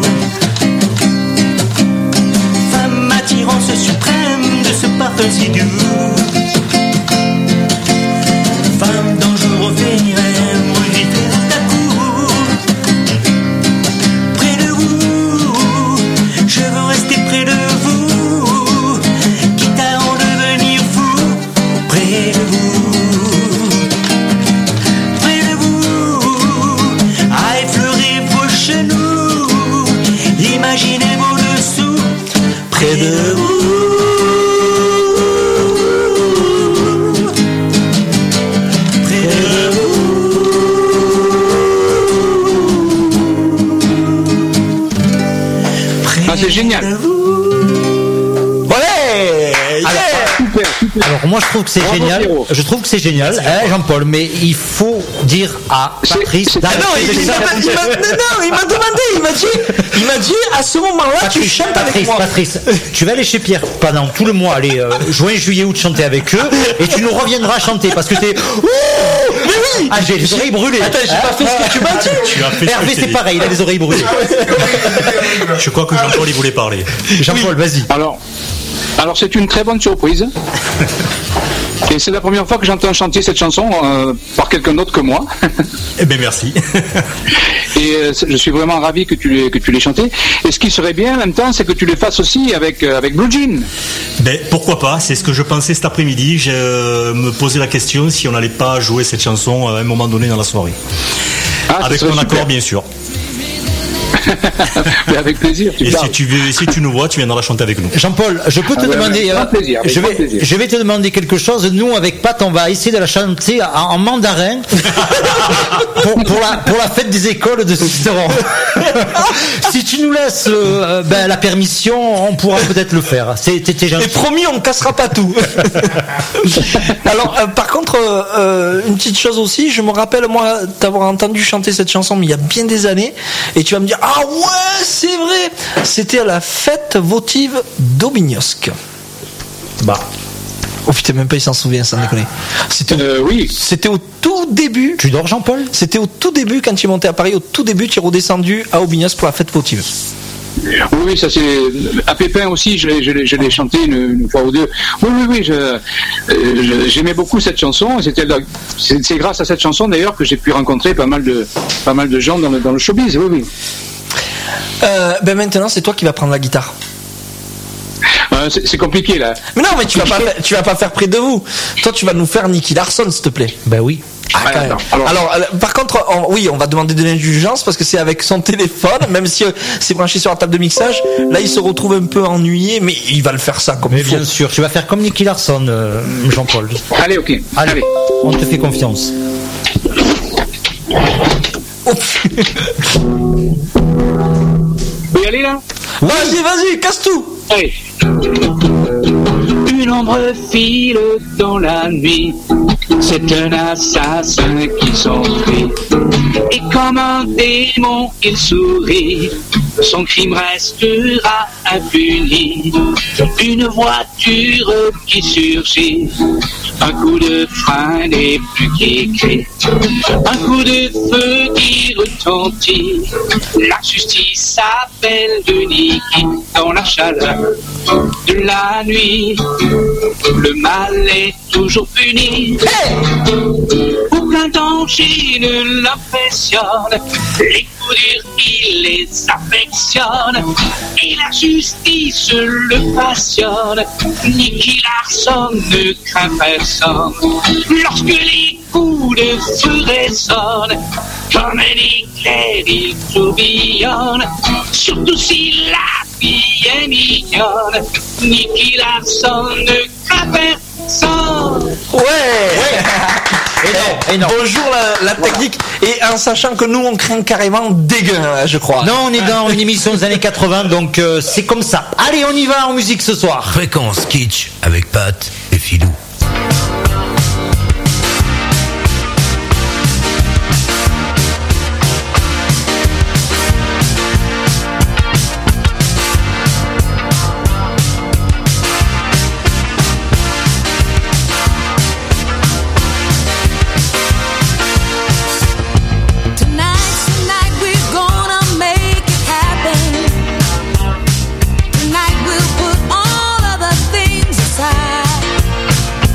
Speaker 17: Femme attirance suprême de ce parfum si doux. Femme dont je refinirai mon vie tout à coup. Près de vous, je veux rester près de vous. Quitte à en devenir fou. Près de vous.
Speaker 1: Alors moi je trouve que c'est
Speaker 3: Bravo,
Speaker 1: génial.
Speaker 3: Pierrot.
Speaker 1: Je trouve que c'est génial, hein, Jean-Paul. Mais il faut dire à Patrice.
Speaker 2: Ah non, il m'a dit à ce moment-là, tu chantes avec moi.
Speaker 1: Patrice, tu vas aller chez Pierre pendant tout le mois, juin, juillet, août, chanter avec eux, et tu nous reviendras chanter parce que t'es.
Speaker 2: Mais oui.
Speaker 1: Ah, j'ai les oreilles brûlées.
Speaker 2: Attends, j'ai pas fait ce que tu m'as dit.
Speaker 14: Tu as fait
Speaker 1: Hervé, c'est pareil, il a les oreilles brûlées.
Speaker 14: Je crois que Jean-Paul il voulait parler.
Speaker 1: Jean-Paul, vas-y.
Speaker 3: Alors c'est une très bonne surprise. Et c'est la première fois que j'entends chanter cette chanson par quelqu'un d'autre que moi.
Speaker 14: Eh bien merci.
Speaker 3: Et je suis vraiment ravi que tu l'aies chanté. Et ce qui serait bien en même temps, c'est que tu le fasses aussi avec Blue Jean.
Speaker 14: Ben pourquoi pas, c'est ce que je pensais cet après-midi. Je me posais la question si on n'allait pas jouer cette chanson à un moment donné dans la soirée. Avec ton accord bien sûr.
Speaker 3: Mais avec plaisir.
Speaker 14: Et si tu nous vois, tu viendras la chanter avec nous.
Speaker 1: Jean-Paul, je peux te demander. Je vais te demander quelque chose. Nous, avec Pat, on va essayer de la chanter en mandarin pour la fête des écoles de Sisteron. Si tu nous laisses la permission, on pourra peut-être le faire. T'es gentil.
Speaker 2: Et promis, on cassera pas tout. Alors, par contre, une petite chose aussi, je me rappelle moi t'avoir entendu chanter cette chanson, mais il y a bien des années, et tu vas me dire ah ouais, c'est vrai, c'était à la fête votive d'Aubignosc.
Speaker 1: Bah.
Speaker 2: Oh putain, même pas il s'en souvient, sans déconner.
Speaker 3: Oui.
Speaker 2: C'était au tout début.
Speaker 1: Tu dors, Jean-Paul?
Speaker 2: C'était au tout début, quand tu es monté à Paris, au tout début, tu es redescendu à Aubignosc pour la fête votive.
Speaker 3: Oui, ça c'est à Pépin aussi. Je l'ai chanté une fois ou deux. Oui. J'aimais beaucoup cette chanson. C'est grâce à cette chanson d'ailleurs que j'ai pu rencontrer pas mal de gens dans le showbiz. Oui.
Speaker 2: Maintenant, c'est toi qui vas prendre la guitare.
Speaker 3: C'est compliqué là.
Speaker 2: Mais non, mais tu vas pas faire près de vous. Toi, tu vas nous faire Nicky Larson, s'il te plaît.
Speaker 1: Ben oui.
Speaker 2: Alors, par contre, on va demander de l'indulgence parce que c'est avec son téléphone, même si c'est branché sur la table de mixage. Là, il se retrouve un peu ennuyé, mais il va le faire ça comme il faut.
Speaker 1: Bien sûr, tu vas faire comme Nicky Larson, Jean-Paul.
Speaker 3: Allez, ok. Allez.
Speaker 1: On te fait confiance.
Speaker 3: Vous y allez là?
Speaker 2: Vas-y, casse tout.
Speaker 3: Allez. Une ombre file dans la nuit, c'est un assassin qui s'enfuit. Et comme un démon, il sourit, son crime restera impuni. Une voiture qui surgit, un coup de frein n'est plus qu'écrit, un coup de feu qui retentit. La justice s'appelle de Nicky dans la chaleur de la nuit. Le mal est toujours puni. Aucun danger ne l'impressionne. Les coups durs, il les affectionne. Et la justice le passionne. Nicky Larson ne craint personne. Lorsque les coups de feu résonnent, comme un éclair, il tourbillonne. Surtout si la fille est mignonne. Nicky Larson ne craint personne.
Speaker 2: Ouais. Et non. Bonjour la technique. Et en sachant que nous on craint carrément dégueu, je crois.
Speaker 1: Non, on est dans une émission des années 80, donc c'est comme ça. Allez, on y va en musique ce soir.
Speaker 6: Fréquence Kitsch avec Pat et Philou.
Speaker 18: Tonight we'll put all other things aside.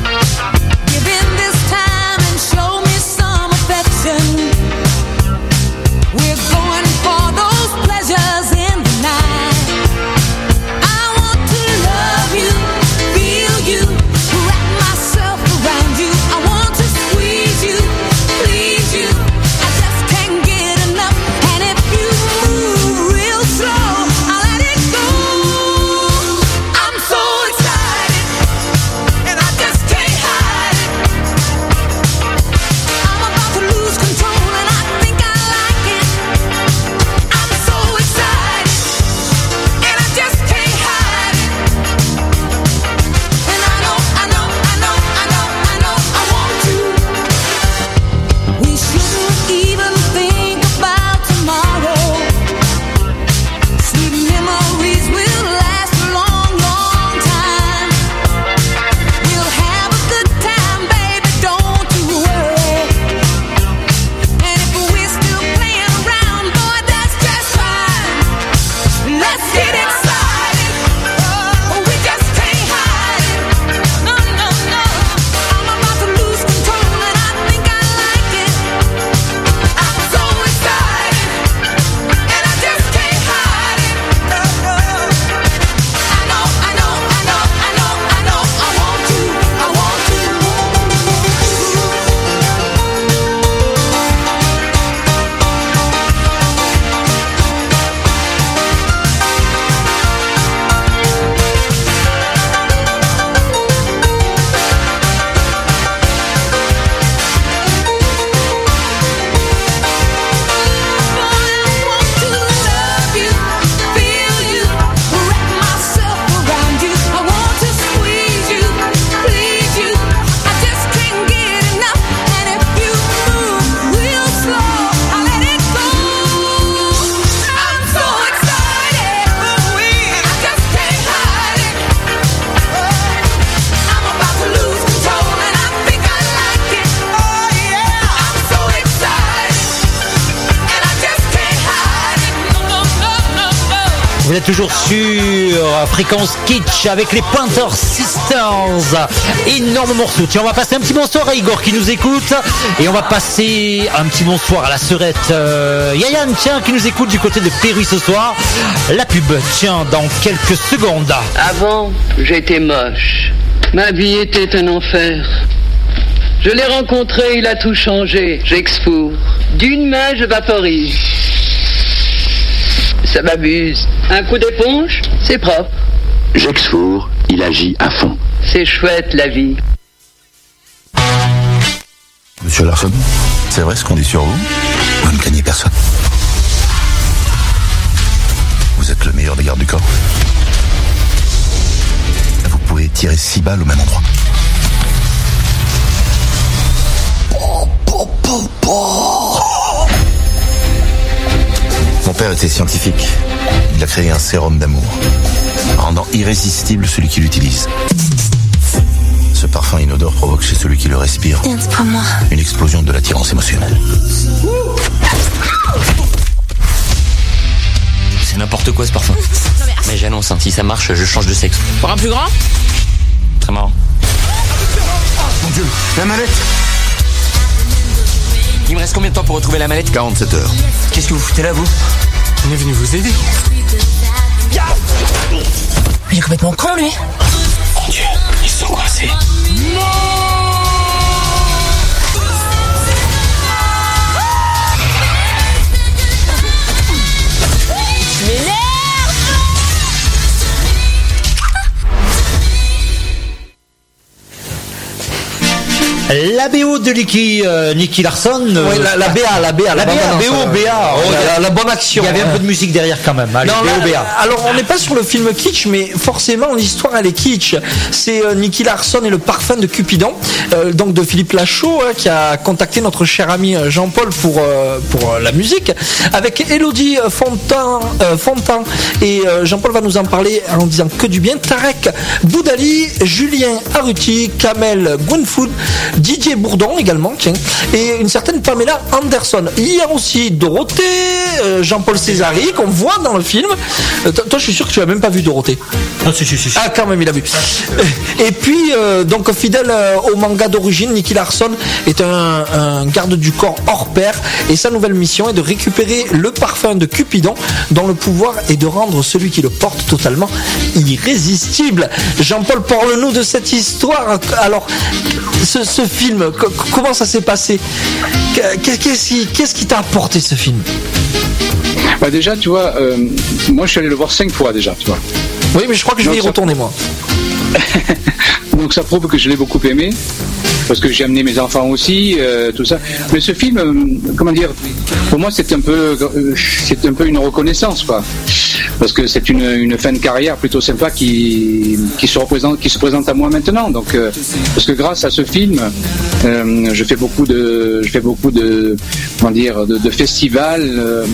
Speaker 1: Vous êtes toujours sur Fréquence Kitsch avec les Pointer Sisters. Énorme morceau. Tiens, on va passer un petit bonsoir à Igor qui nous écoute. Et on va passer un petit bonsoir à la sœurette Yayan, tiens, qui nous écoute du côté de Péry ce soir. La pub, tiens, dans quelques secondes.
Speaker 18: Avant, j'étais moche. Ma vie était un enfer. Je l'ai rencontré, il a tout changé. J'exfourre. D'une main, je vaporise. Ça m'abuse. Un coup d'éponge, c'est propre.
Speaker 4: J'exfourre, il agit à fond.
Speaker 18: C'est chouette, la vie.
Speaker 19: Monsieur Larson, c'est vrai ce qu'on dit sur vous? Vous ne craignez personne. Vous êtes le meilleur des gardes du corps. Vous pouvez tirer 6 balles au même endroit. Mon père était scientifique. Il a créé un sérum d'amour, rendant irrésistible celui qui l'utilise. Ce parfum inodore provoque chez celui qui le respire une explosion de l'attirance émotionnelle.
Speaker 20: C'est n'importe quoi ce parfum. Mais j'annonce, hein, si ça marche, je change de sexe.
Speaker 21: Pour un plus grand?
Speaker 20: Très marrant.
Speaker 19: Mon Dieu, la mallette!
Speaker 20: Il me reste combien de temps pour retrouver la mallette?
Speaker 19: 47 heures.
Speaker 20: Qu'est-ce que vous foutez là, vous?
Speaker 21: On est venu vous aider.
Speaker 20: Il est complètement con, lui. Mon Dieu, ils sont coincés.
Speaker 1: La BO de Nicky Larson.
Speaker 2: Oui, la BA. La bonne action.
Speaker 1: Il y avait un peu de musique derrière quand même. Allez,
Speaker 2: non, BA. Alors, on n'est pas sur le film kitsch, mais forcément, l'histoire, elle est kitsch. C'est Nicky Larson et le parfum de Cupidon, donc de Philippe Lachaud, qui a contacté notre cher ami Jean-Paul pour la musique, avec Elodie Fontan. Et Jean-Paul va nous en parler en disant que du bien. Tarek Boudali, Julien Arruti, Kamel Gwenfoud, Didier Bourdon également, tiens, et une certaine Pamela Anderson. Il y a aussi Dorothée, Jean-Paul Césari, qu'on voit dans le film. Toi, je suis sûr que tu n'as même pas vu Dorothée.
Speaker 14: Ah, si.
Speaker 2: Ah, quand même, il a vu. Et puis, donc, fidèle au manga d'origine, Nicky Larson est un garde du corps hors pair, et sa nouvelle mission est de récupérer le parfum de Cupidon, dont le pouvoir est de rendre celui qui le porte totalement irrésistible. Jean-Paul, parle-nous de cette histoire. Alors, ce film, comment ça s'est passé? Qu'est-ce qui t'a apporté ce film?
Speaker 3: Bah déjà, tu vois, moi je suis allé le voir 5 fois déjà, tu vois.
Speaker 2: Oui, mais je crois que je vais y retourner, moi.
Speaker 3: Donc ça prouve que je l'ai beaucoup aimé, parce que j'ai amené mes enfants aussi, tout ça. Mais ce film, comment dire, pour moi c'est un peu une reconnaissance, quoi. Parce que c'est une fin de carrière plutôt sympa qui se présente à moi maintenant. Donc, parce que grâce à ce film, je fais beaucoup de comment dire, de festivals,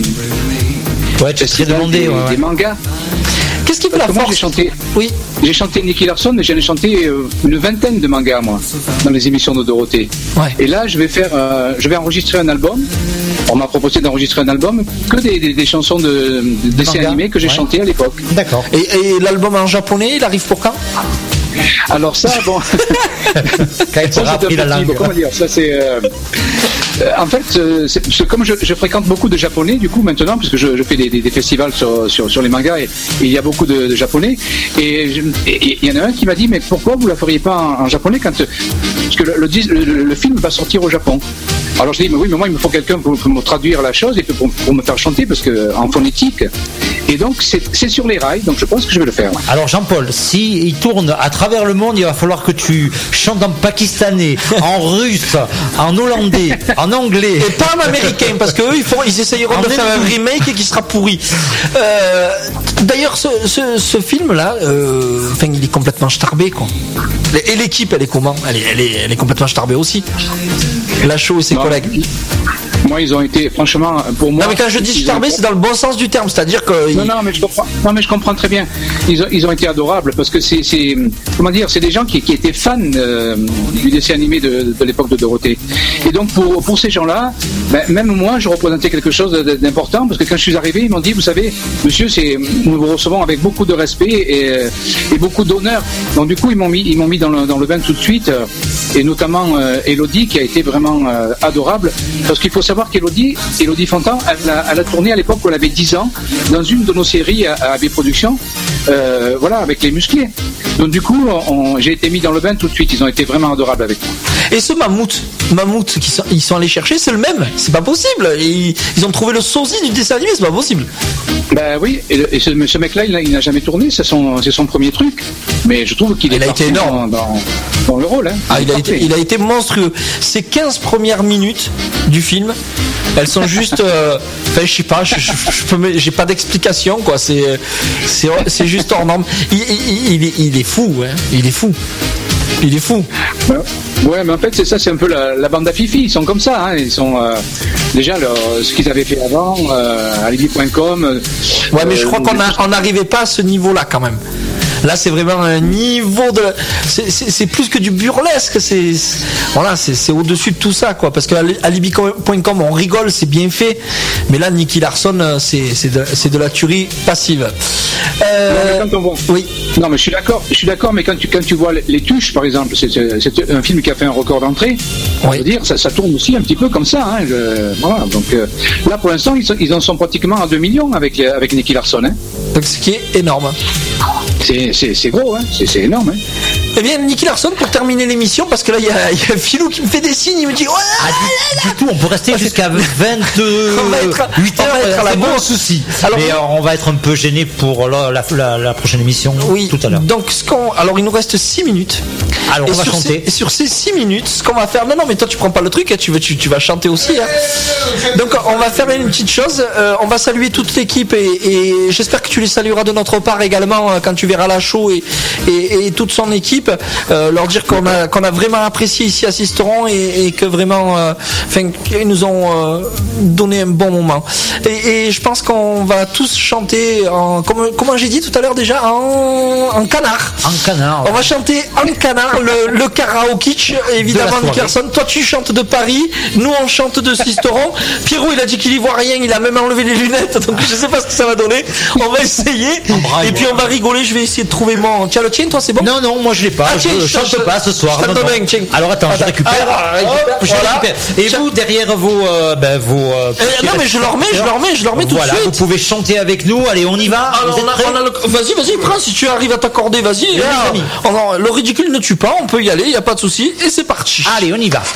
Speaker 3: des mangas.
Speaker 2: Qu'est-ce qui fait la force?
Speaker 3: J'ai chanté Nicky Larson, mais j'en ai chanté une vingtaine de mangas, moi, dans les émissions de Dorothée. Ouais. Et là, je vais enregistrer un album. On m'a proposé d'enregistrer un album que des chansons de dessins animés que j'ai chanté à l'époque.
Speaker 2: D'accord. Et l'album en japonais, il arrive pour quand?
Speaker 3: Alors ça, bon,
Speaker 1: quand il sera appris la langue.
Speaker 3: Comment dire, ça c'est. En fait, comme je fréquente beaucoup de japonais, du coup maintenant, puisque je fais des festivals sur les mangas, et il y a beaucoup de japonais, et il y en a un qui m'a dit, mais pourquoi vous la feriez pas en japonais parce que le film va sortir au Japon. Alors je dis, mais oui, mais moi il me faut quelqu'un pour me traduire la chose et pour me faire chanter, parce que en phonétique. Et donc c'est sur les rails, donc je pense que je vais le faire.
Speaker 1: Alors Jean-Paul, si il tourne à travers le monde, il va falloir que tu chantes en pakistanais, en russe, en hollandais, en anglais.
Speaker 2: Et pas en américain, parce qu'eux ils essayeront de faire un remake et qui sera pourri. D'ailleurs, ce film-là, il est complètement starbé, quoi. Et l'équipe, elle est comment? Elle est complètement starbée aussi. Lachaud et ses collègues.
Speaker 3: Moi, ils ont été, franchement, pour moi.
Speaker 2: Non, mais quand je dis starbé, c'est dans le bon sens du terme, c'est-à-dire que.
Speaker 3: Non, mais je comprends. Non, mais je comprends très bien. Ils ont été adorables parce que c'est comment dire, c'est des gens qui étaient fans du dessin animé de l'époque de Dorothée. Et donc pour ces gens-là, même moi, je représentais quelque chose d'important parce que quand je suis arrivé, ils m'ont dit, vous savez, monsieur, nous vous recevons avec beaucoup de respect et beaucoup d'honneur. Donc du coup, ils m'ont mis dans le bain tout de suite, et notamment Élodie, qui a été vraiment adorable, parce qu'il faut savoir qu'Élodie Fontan, elle a tourné à l'époque où elle avait 10 ans dans une de nos séries à AB Productions, voilà, avec les musclés. Donc du coup, j'ai été mis dans le bain tout de suite. Ils ont été vraiment adorables avec moi.
Speaker 2: Et ce mammouth ils sont allés chercher, c'est le même. C'est pas possible. Ils ont trouvé le sosie du dessin animé, c'est pas possible.
Speaker 3: Ben oui, et ce mec-là, il n'a jamais tourné, c'est son premier truc. Mais je trouve qu'il a été énorme dans le rôle. Hein.
Speaker 2: Ah, il a été monstrueux. Ces 15 premières minutes du film, elles sont juste. Enfin, je sais pas, j'ai pas d'explication, quoi. C'est juste hors norme. Il est fou, hein. Il est fou.
Speaker 3: Ouais, mais en fait, c'est un peu la bande à Fifi. Ils sont comme ça, hein. Ils sont déjà ce qu'ils avaient fait avant, alibi.com.
Speaker 2: Ouais, mais je crois qu'on n'arrivait pas à ce niveau-là quand même. Là, c'est vraiment un niveau de. C'est plus que du burlesque. C'est au-dessus de tout ça, quoi. Parce que alibi.com, on rigole, c'est bien fait. Mais là, Nicky Larson, c'est de la tuerie passive.
Speaker 3: Oui. Non, mais je suis d'accord. Mais quand tu vois les tuches, par exemple, c'est un film qui a fait un record d'entrée. On veut dire, ça tourne aussi un petit peu comme ça. Hein, voilà. Donc là, pour l'instant, ils en sont pratiquement à 2 millions avec Nicky Larson. Hein.
Speaker 2: Donc, ce qui est énorme.
Speaker 3: C'est gros, hein. C'est énorme. Hein.
Speaker 2: Eh bien, Nicky Larson, pour terminer l'émission, parce que là, il y a Philou qui me fait des signes, il me dit
Speaker 1: du tout, on peut rester jusqu'à 28h à la bonne souci. Alors, mais on va être un peu gêné pour la prochaine émission tout à l'heure.
Speaker 2: Donc, alors, il nous reste 6 minutes.
Speaker 1: Alors, on va chanter.
Speaker 2: Et sur ces 6 minutes, ce qu'on va faire. Non, mais toi, tu prends pas le truc, hein, tu vas chanter aussi. Hein. Donc, on va faire une petite chose. On va saluer toute l'équipe et j'espère que tu les salueras de notre part également quand tu verras la show et toute son équipe. Leur dire qu'on a vraiment apprécié ici à Sisteron et que vraiment ils nous ont donné un bon moment et je pense qu'on va tous chanter comment j'ai dit tout à l'heure déjà en canard. On va chanter en canard le karaoke évidemment. Nicky Larson, toi tu chantes de Paris, nous on chante de Sisteron. Pierrot il a dit qu'il y voit rien, il a même enlevé les lunettes, donc je sais pas ce que ça va donner. On va essayer et puis on va rigoler. Je vais essayer de trouver tiens, le tien, toi c'est bon?
Speaker 1: Non, moi je l'ai pas. Je chante pas ce soir. Alors attends, je récupère. Et vous derrière vos
Speaker 2: non mais je leur mets tout de suite.
Speaker 1: Vous pouvez chanter avec nous. Allez, on y va.
Speaker 2: Vas-y, Prince, si tu arrives à t'accorder, vas-y. Le ridicule ne tue pas, on peut y aller, il y a pas de souci. Et c'est parti.
Speaker 1: Allez, on y va.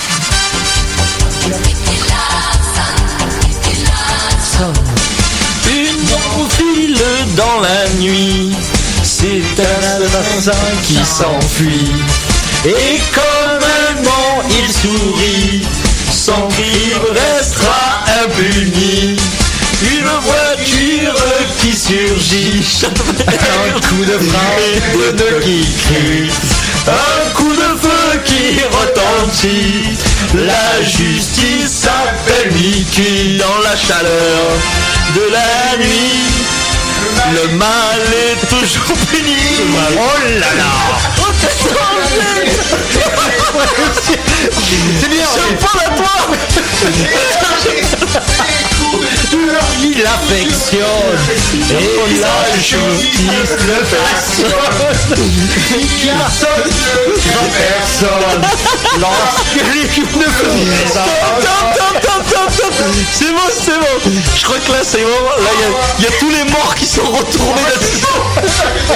Speaker 2: Une file dans la nuit. C'est un assassin qui s'enfuit. Et comme un mort il sourit, son crime restera impuni. Une voiture qui surgit, un coup de frappe qui crie, un coup de feu qui retentit. La justice s'appelle Mickey. Dans la chaleur de la nuit, le mal est toujours puni.
Speaker 1: Oh là là.
Speaker 2: C'est bien. Je parle à toi.
Speaker 1: Il affectionne et la justice ne personne. Nicky Larson ne personne. Lorsque l'équipe ne fait
Speaker 2: c'est bon. Je crois que là c'est bon. Là il y a tous les morts qui sont retournés là-dessus.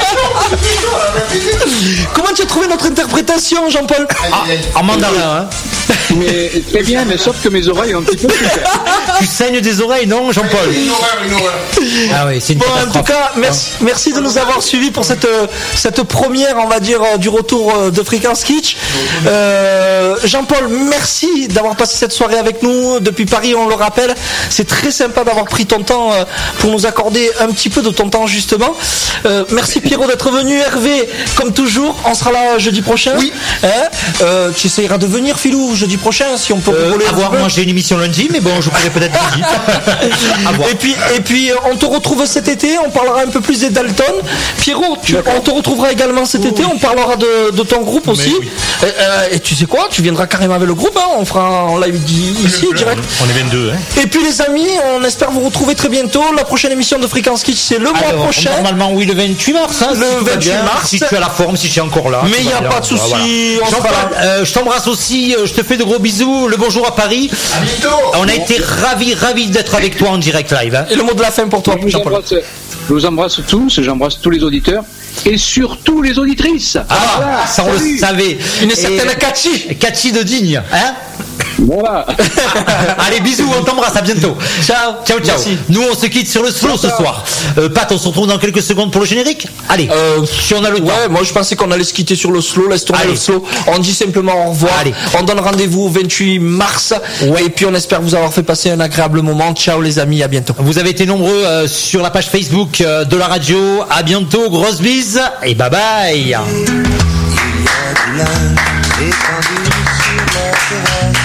Speaker 2: Comment tu as trouvé notre interprétation, Jean-Paul?
Speaker 1: En mandarin, hein.
Speaker 3: Mais très bien, mais sauf que mes oreilles ont un petit peu plus.
Speaker 1: Tu saignes des oreilles, non, Jean-Paul?
Speaker 13: Une horreur.
Speaker 1: Ah oui, c'est une catastrophe.
Speaker 2: En tout cas, merci de nous avoir suivis pour cette première, on va dire, du retour de Fréquence Kitsch. Jean-Paul, merci d'avoir passé cette soirée avec nous depuis Paris, on le rappelle. C'est très sympa d'avoir pris ton temps pour nous accorder un petit peu de ton temps, justement. Merci Pierrot d'être venu. Hervé, comme toujours, on sera là jeudi prochain.
Speaker 1: Oui.
Speaker 2: Tu essayeras de venir, Philou, jeudi prochain si on peut rigoler.
Speaker 1: À voir, moi j'ai une émission lundi, mais bon, je pourrais peut-être lundi.
Speaker 2: Et puis on te retrouve cet été, on parlera un peu plus des Dalton. Pierrot, on te retrouvera également cet été, on parlera de ton groupe aussi. Oui. Et tu sais quoi, tu viendras carrément avec le groupe, hein, on fera en live ici direct.
Speaker 14: On est 22, hein.
Speaker 2: Et puis les amis, on espère vous retrouver très bientôt. La prochaine émission de Fréquence Kitsch, c'est le mois prochain.
Speaker 1: Normalement, oui, le 28 mars. Hein,
Speaker 2: le 28 mars.
Speaker 1: Si tu as la forme, si je suis encore là.
Speaker 2: Mais il n'y a pas de souci.
Speaker 1: Voilà. Je t'embrasse aussi, je te fais de gros bisous. Le bonjour à Paris.
Speaker 2: À bientôt.
Speaker 1: On a été ravis d'être avec toi en direct live. Hein.
Speaker 2: Et le mot de la fin pour toi, Jean-Paul.
Speaker 3: Je vous embrasse tous, j'embrasse tous les auditeurs. Et surtout les auditrices.
Speaker 1: Voilà, ça on le savait.
Speaker 2: Une certaine
Speaker 1: Cathy de Digne, hein.
Speaker 3: Voilà.
Speaker 1: Allez, bisous, on t'embrasse, à bientôt. Ciao. Merci. Nous on se quitte sur le slow ce soir. Pat, on se retrouve dans quelques secondes pour le générique. Allez, si on a le temps.
Speaker 2: Ouais, moi je pensais qu'on allait se quitter sur le slow. Laisse tourner le slow. On dit simplement au revoir. Allez. On donne rendez-vous au 28 mars. Ouais. Et puis on espère vous avoir fait passer un agréable moment. Ciao les amis, à bientôt.
Speaker 1: Vous avez été nombreux sur la page Facebook de la radio. À bientôt, grosse bise et bye bye. Il y a du linge étendu sur la terrasse.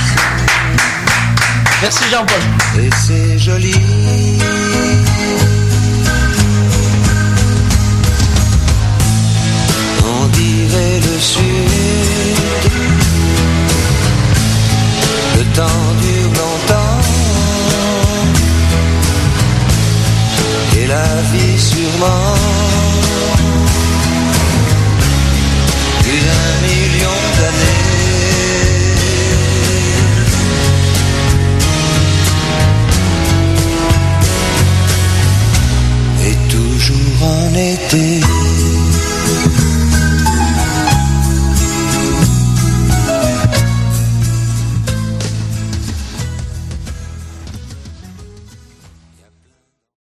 Speaker 2: Merci Jean-Paul.
Speaker 5: Et c'est joli. On dirait le sud. Le temps dure longtemps. Et la vie sûrement. Plus